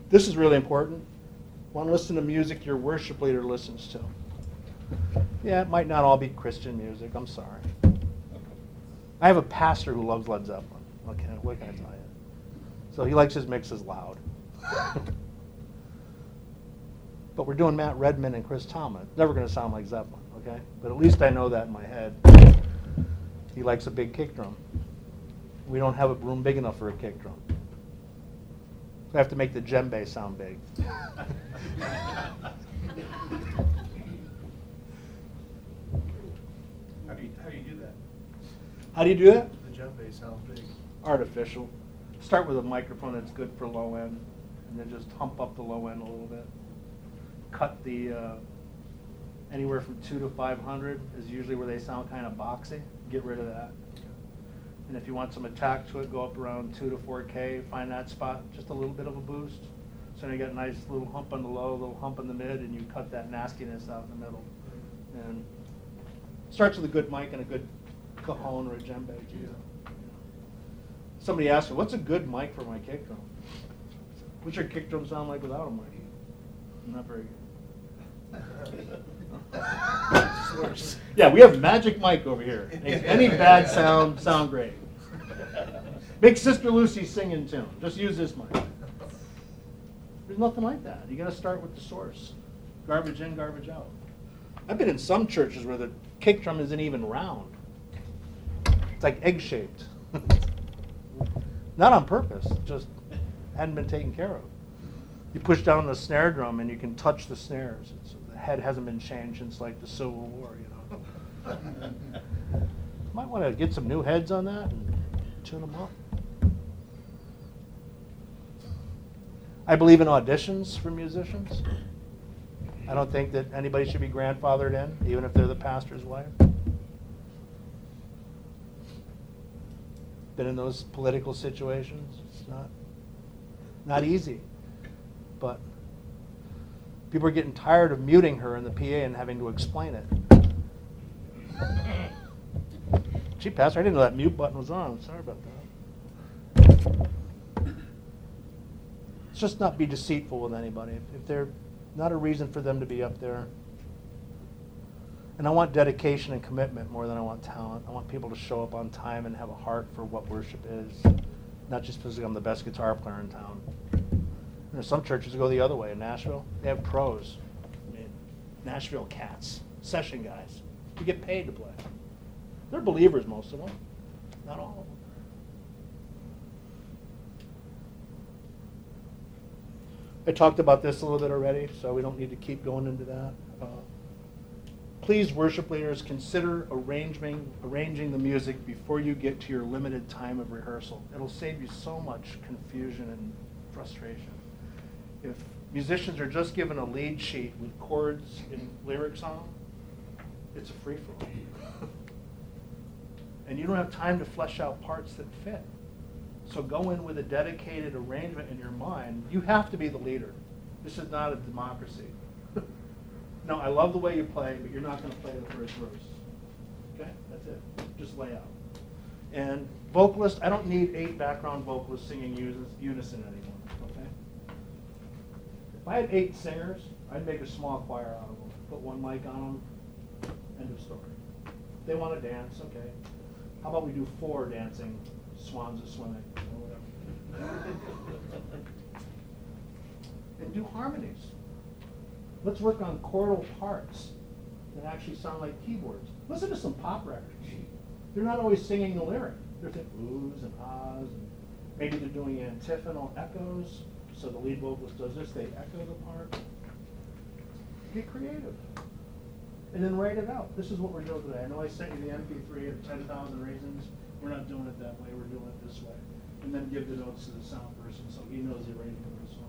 This is really important. Want to listen to music your worship leader listens to. Yeah, it might not all be Christian music. I'm sorry. I have a pastor who loves Led Zeppelin. Okay, what can I tell you? So he likes his mixes loud. But we're doing Matt Redman and Chris Tomlin. It's never going to sound like Zeppelin, okay? But at least I know that in my head. He likes a big kick drum. We don't have a room big enough for a kick drum. So I have to make the djembe sound big. How do you do that? How do you do that? The djembe sounds big. Artificial. Start with a microphone that's good for low end, and then just hump up the low end a little bit. Cut the anywhere from 2 to 500 is usually where they sound kind of boxy. Get rid of that. And if you want some attack to it, go up around 2 to 4K. Find that spot, just a little bit of a boost. So you got a nice little hump on the low, little hump in the mid, and you cut that nastiness out in the middle. And starts with a good mic and a good cajon or a djembe. Somebody asked me, what's a good mic for my kick drum? What's your kick drum sound like without a mic? Not very good. Yeah, we have Magic Mike over here. Makes any bad sound great. Big Sister Lucy singing tune. Just use this mic. There's nothing like that. You got to start with the source. Garbage in, garbage out. I've been in some churches where the kick drum isn't even round. It's like egg-shaped. Not on purpose, just hadn't been taken care of. You push down the snare drum and you can touch the snares. The head hasn't been changed since like the Civil War, you know. Might want to get some new heads on that and tune them up. I believe in auditions for musicians. I don't think that anybody should be grandfathered in, even if they're the pastor's wife. Been in those political situations. It's not easy. But people are getting tired of muting her in the PA and having to explain it. Gee, Pastor, I didn't know that mute button was on. Sorry about that. Let's just not be deceitful with anybody. If they're not a reason for them to be up there. And I want dedication and commitment more than I want talent. I want people to show up on time and have a heart for what worship is, not just because I'm the best guitar player in town. There's some churches that go the other way. In Nashville, they have pros. I mean, Nashville Cats, session guys. You get paid to play. They're believers, most of them. Not all of them. I talked about this a little bit already, so we don't need to keep going into that. Please, worship leaders, consider arranging the music before you get to your limited time of rehearsal. It'll save you so much confusion and frustration. If musicians are just given a lead sheet with chords and lyrics on them, it's a free-for-all. And you don't have time to flesh out parts that fit. So go in with a dedicated arrangement in your mind. You have to be the leader. This is not a democracy. No, I love the way you play, but you're not going to play the first verse. Okay? That's it. Just lay out. And vocalist, I don't need 8 background vocalists singing unison anymore. Okay? If I had 8 singers, I'd make a small choir out of them. Put one mic on them. End of story. If they want to dance, okay. How about we do 4 dancing swans a swimming or whatever. And do harmonies. Let's work on chordal parts that actually sound like keyboards. Listen to some pop records. They're not always singing the lyric. They're saying oohs and ahs. And maybe they're doing antiphonal echoes. So the lead vocalist does this, they echo the part. Get creative. And then write it out. This is what we're doing today. I know I sent you the MP3 of 10,000 Reasons. We're not doing it that way. We're doing it this way. And then give the notes to the sound person so he knows the arrangement of the song.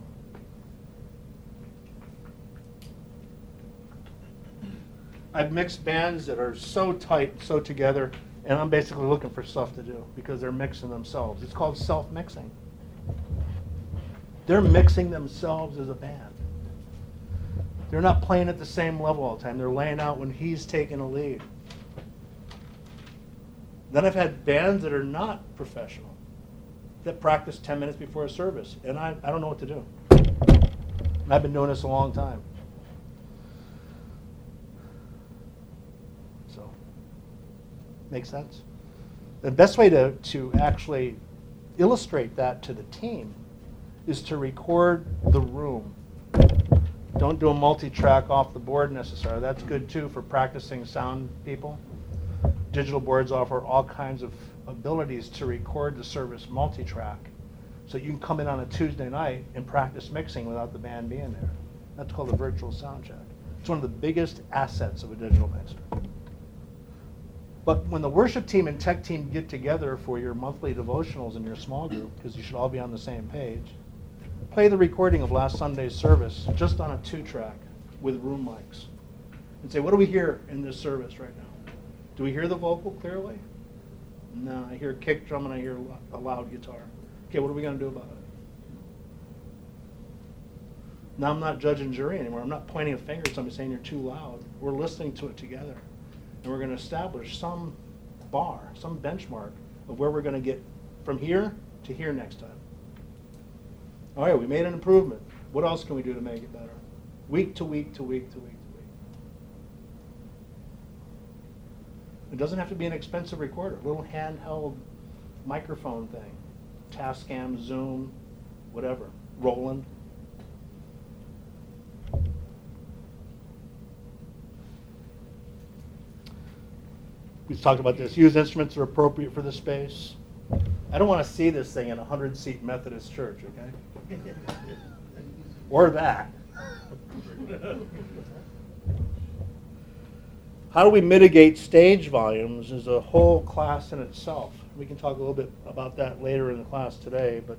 I've mixed bands that are so tight, so together, and I'm basically looking for stuff to do because they're mixing themselves. It's called self-mixing. They're mixing themselves as a band. They're not playing at the same level all the time. They're laying out when he's taking a lead. Then I've had bands that are not professional that practice 10 minutes before a service, and I don't know what to do. And I've been doing this a long time. So, makes sense? The best way to actually illustrate that to the team is to record the room. Don't do a multi-track off the board necessarily. That's good too for practicing sound people. Digital boards offer all kinds of abilities to record the service multi-track, so you can come in on a Tuesday night and practice mixing without the band being there. That's called a virtual sound check. It's one of the biggest assets of a digital mixer. But when the worship team and tech team get together for your monthly devotionals in your small group, because you should all be on the same page, play the recording of last Sunday's service just on a 2-track with room mics and say, what do we hear in this service right now? Do we hear the vocal clearly? No, I hear a kick drum and I hear a loud guitar. Okay, what are we going to do about it? Now I'm not judge and jury anymore. I'm not pointing a finger at somebody saying you're too loud. We're listening to it together. And we're going to establish some bar, some benchmark of where we're going to get from here to here next time. All right, we made an improvement. What else can we do to make it better? Week to week to week to week to week. It doesn't have to be an expensive recorder. A little handheld microphone thing. Tascam, Zoom, whatever. Roland. We've talked about this. Use instruments that are appropriate for the space. I don't want to see this thing in a 100-seat Methodist church, okay? Or that. How do we mitigate stage volumes is a whole class in itself. We can talk a little bit about that later in the class today, but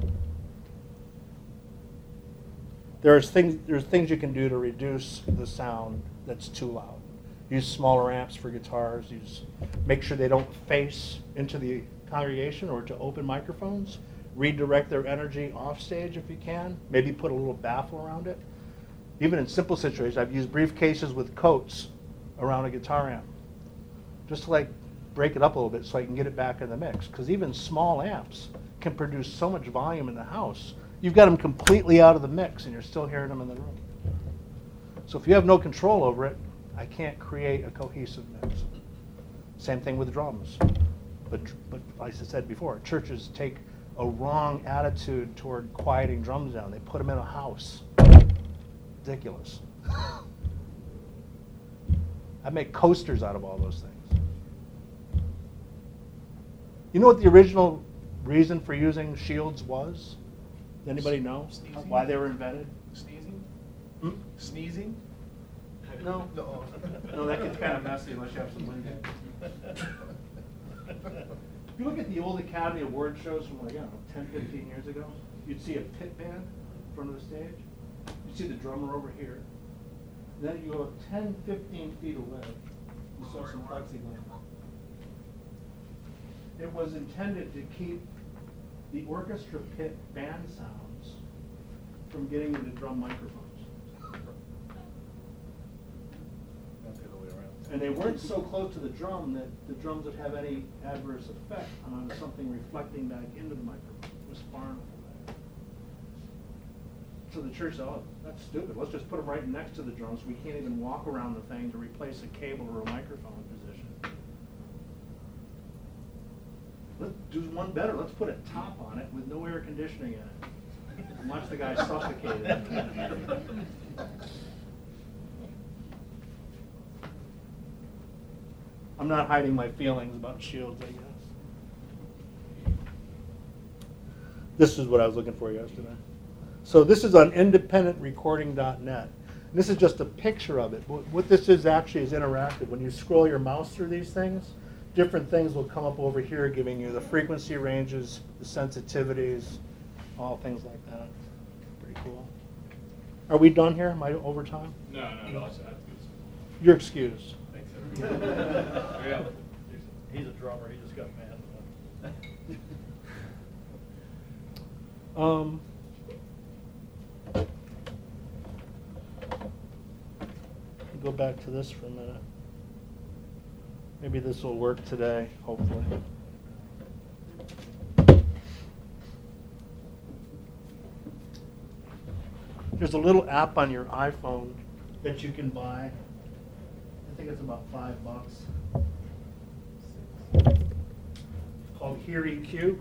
there's things you can do to reduce the sound that's too loud. Use smaller amps for guitars. Make sure they don't face into the congregation or to open microphones. Redirect their energy off stage if you can. Maybe put a little baffle around it. Even in simple situations, I've used briefcases with coats around a guitar amp, just to like break it up a little bit so I can get it back in the mix. Because even small amps can produce so much volume in the house. You've got them completely out of the mix and you're still hearing them in the room. So if you have no control over it, I can't create a cohesive mix. Same thing with drums. But like I said before, churches take a wrong attitude toward quieting drums down. They put them in a house. Ridiculous. I make coasters out of all those things. You know what the original reason for using shields was? Does anybody know Sneezing? why they were invented? Sneezing? Hmm? Sneezing? No. No. No, that gets kind of messy unless you have some wind. If you look at the old Academy Award shows from, 10, 15 years ago, you'd see a pit band in front of the stage. You'd see the drummer over here. Then you go 10, 15 feet away. You saw some plexiglass. It was intended to keep the orchestra pit band sounds from getting into drum microphones. That's the other way around. And they weren't so close to the drum that the drums would have any adverse effect on something reflecting back into the microphone. It was far enough away. So the church said, oh, that's stupid. Let's just put them right next to the drums. We can't even walk around the thing to replace a cable or a microphone position. Let's do one better. Let's put a top on it with no air conditioning in it. And watch the guy suffocated. I'm not hiding my feelings about shields, I guess. This is what I was looking for yesterday. So this is on independentrecording.net. This is just a picture of it. What this is actually is interactive. When you scroll your mouse through these things, different things will come up over here giving you the frequency ranges, the sensitivities, all things like that. Pretty cool. Are we done here? Am I over time? No, that's good. You're excused. Thanks, everyone. Yeah. He's a drummer, he just got mad. Go back to this for a minute. Maybe this will work today, hopefully. There's a little app on your iPhone that you can buy. I think it's about $5. Called Hear EQ.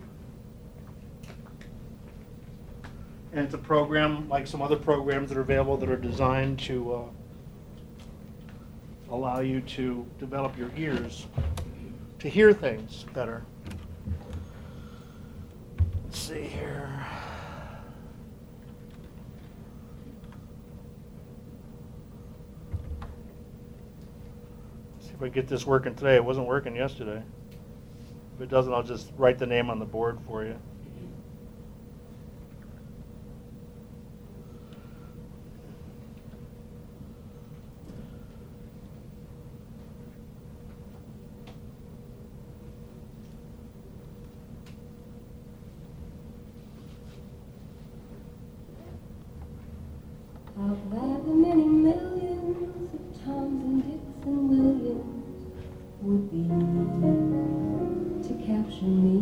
And it's a program like some other programs that are available that are designed to allow you to develop your ears to hear things better. Let's see here. See if I get this working today. It wasn't working yesterday. If it doesn't, I'll just write the name on the board for you. How glad the many millions of Toms and Dicks and Williams would be to capture me.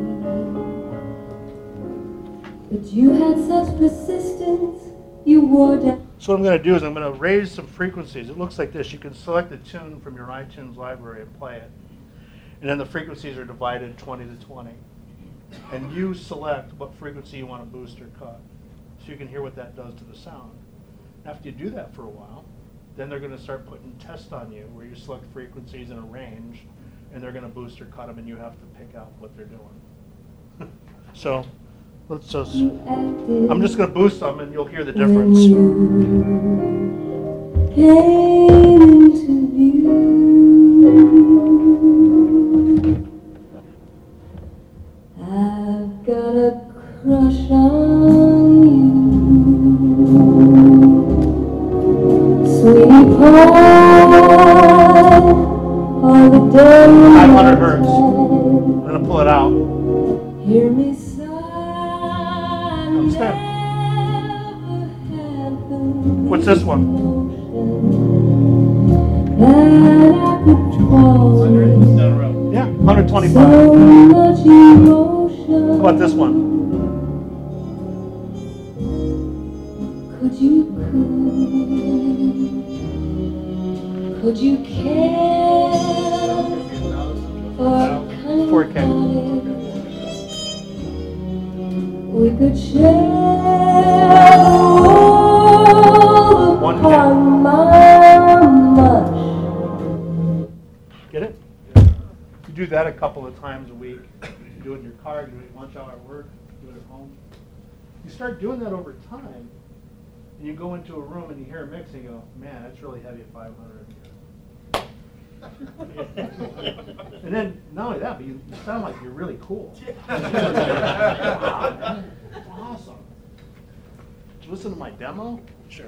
But you had such persistence, you wore down. So what I'm going to do is I'm going to raise some frequencies. It looks like this. You can select a tune from your iTunes library and play it. And then the frequencies are divided 20 to 20. And you select what frequency you want to boost or cut. So you can hear what that does to the sound. After you do that for a while, then they're going to start putting tests on you where you select frequencies in a range, and they're going to boost or cut them, and you have to pick out what they're doing. So let's just, I'm just going to boost them, and you'll hear the difference. Came into view. I've got a crush on you. Sweetie pie, all the day 500 hertz. I'm going to pull it out. Hear me sigh. Understand? What's this one? That I could fall Down the road. Yeah, 125. so much emotion. How about this one? Could you care for a kind 4K. We could share the world 1K. upon my mush. Get it? You do that a couple of times a week. You do it in your car, you do it at lunch hour at work, you do it at home. You start doing that over time, and you go into a room and you hear a mix and you go, man, that's really heavy at 500. And then, not only that, but you sound like you're really cool. Wow, that's awesome. Did you listen to my demo? Sure.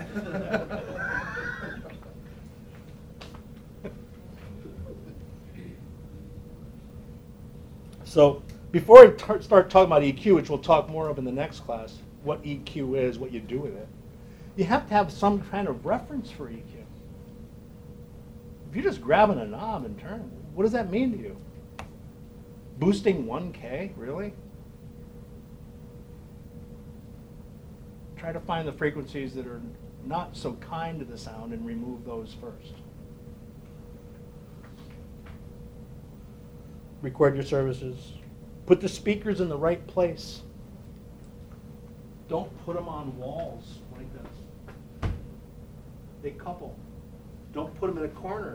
So, before I start talking about EQ, which we'll talk more of in the next class, what EQ is, what you do with it, you have to have some kind of reference for EQ. If you're just grabbing a knob and turning, what does that mean to you? Boosting 1K, really? Try to find the frequencies that are not so kind to the sound and remove those first. Record your services. Put the speakers in the right place. Don't put them on walls like this. They couple. Don't put them in a corner.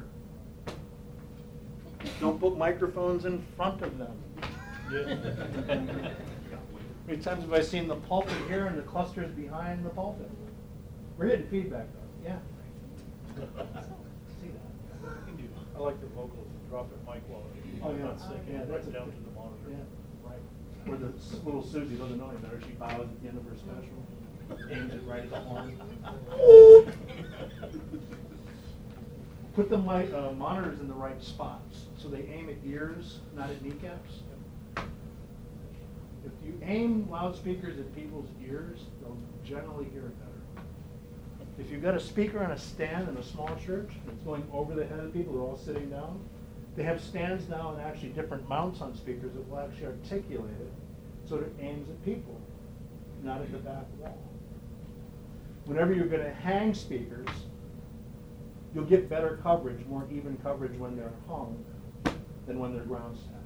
Don't put microphones in front of them. How many times have I seen the pulpit here and the clusters behind the pulpit? We're getting feedback though. Yeah. See that? I like the vocals, drop it mic while Oh, yeah. not sync, Yeah, right that's down a- to the monitor. Yeah, right. Where the little Susie doesn't know any better. She bows at the end of her special, aims it right at the horn. Put the monitors in the right spots so they aim at ears, not at kneecaps. If you aim loudspeakers at people's ears, they'll generally hear it better. If you've got a speaker on a stand in a small church, and it's going over the head of people, they're all sitting down, they have stands now and actually different mounts on speakers that will actually articulate it so that it aims at people, not at the back wall. whenever you're going to hang speakers, you'll get better coverage, more even coverage when they're hung than when they're ground stacked.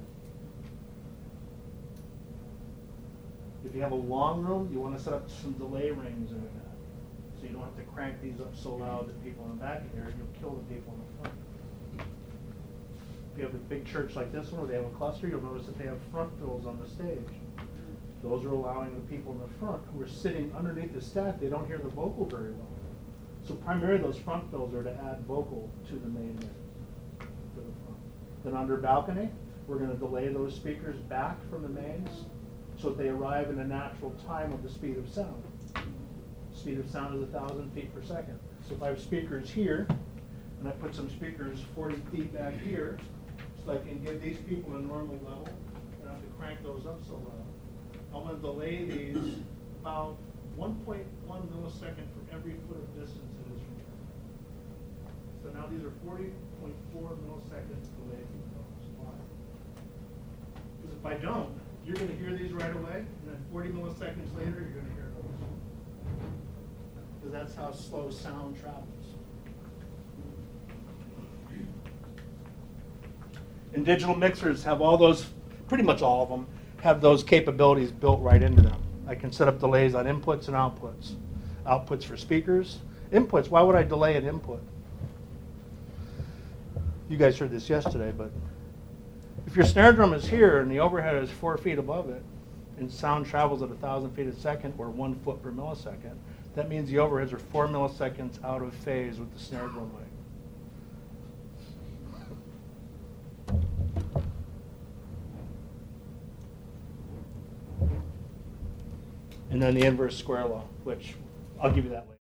If you have a long room, you want to set up some delay rings in it, so you don't have to crank these up so loud that people in the back can hear it. You'll kill the people in the front. If you have a big church like this one where they have a cluster, you'll notice that they have front fills on the stage. Those are allowing the people in the front who are sitting underneath the stack, they don't hear the vocal very well. So primarily those front fills are to add vocal to the main mix, to the front. Then under balcony, we're going to delay those speakers back from the mains so that they arrive in a natural time of the speed of sound. Speed of sound is 1,000 feet per second. So if I have speakers here, and I put some speakers 40 feet back here, so I can give these people a normal level, I don't have to crank those up so loud. I'm going to delay these about 1.1 millisecond for every foot of distance it is from here. So now these are 40.4 milliseconds delay from those. Why? Because if I don't, you're going to hear these right away, and then 40 milliseconds later, you're going to hear those. Because that's how slow sound travels. And digital mixers have all those, pretty much all of them, have those capabilities built right into them. I can set up delays on inputs and outputs. Outputs for speakers. Inputs, why would I delay an input? You guys heard this yesterday, but if your snare drum is here and the overhead is 4 feet above it, and sound travels at 1,000 feet a second or 1 foot per millisecond, that means the overheads are 4 milliseconds out of phase with the snare drum mic. And then the inverse square law, which I'll give you that later.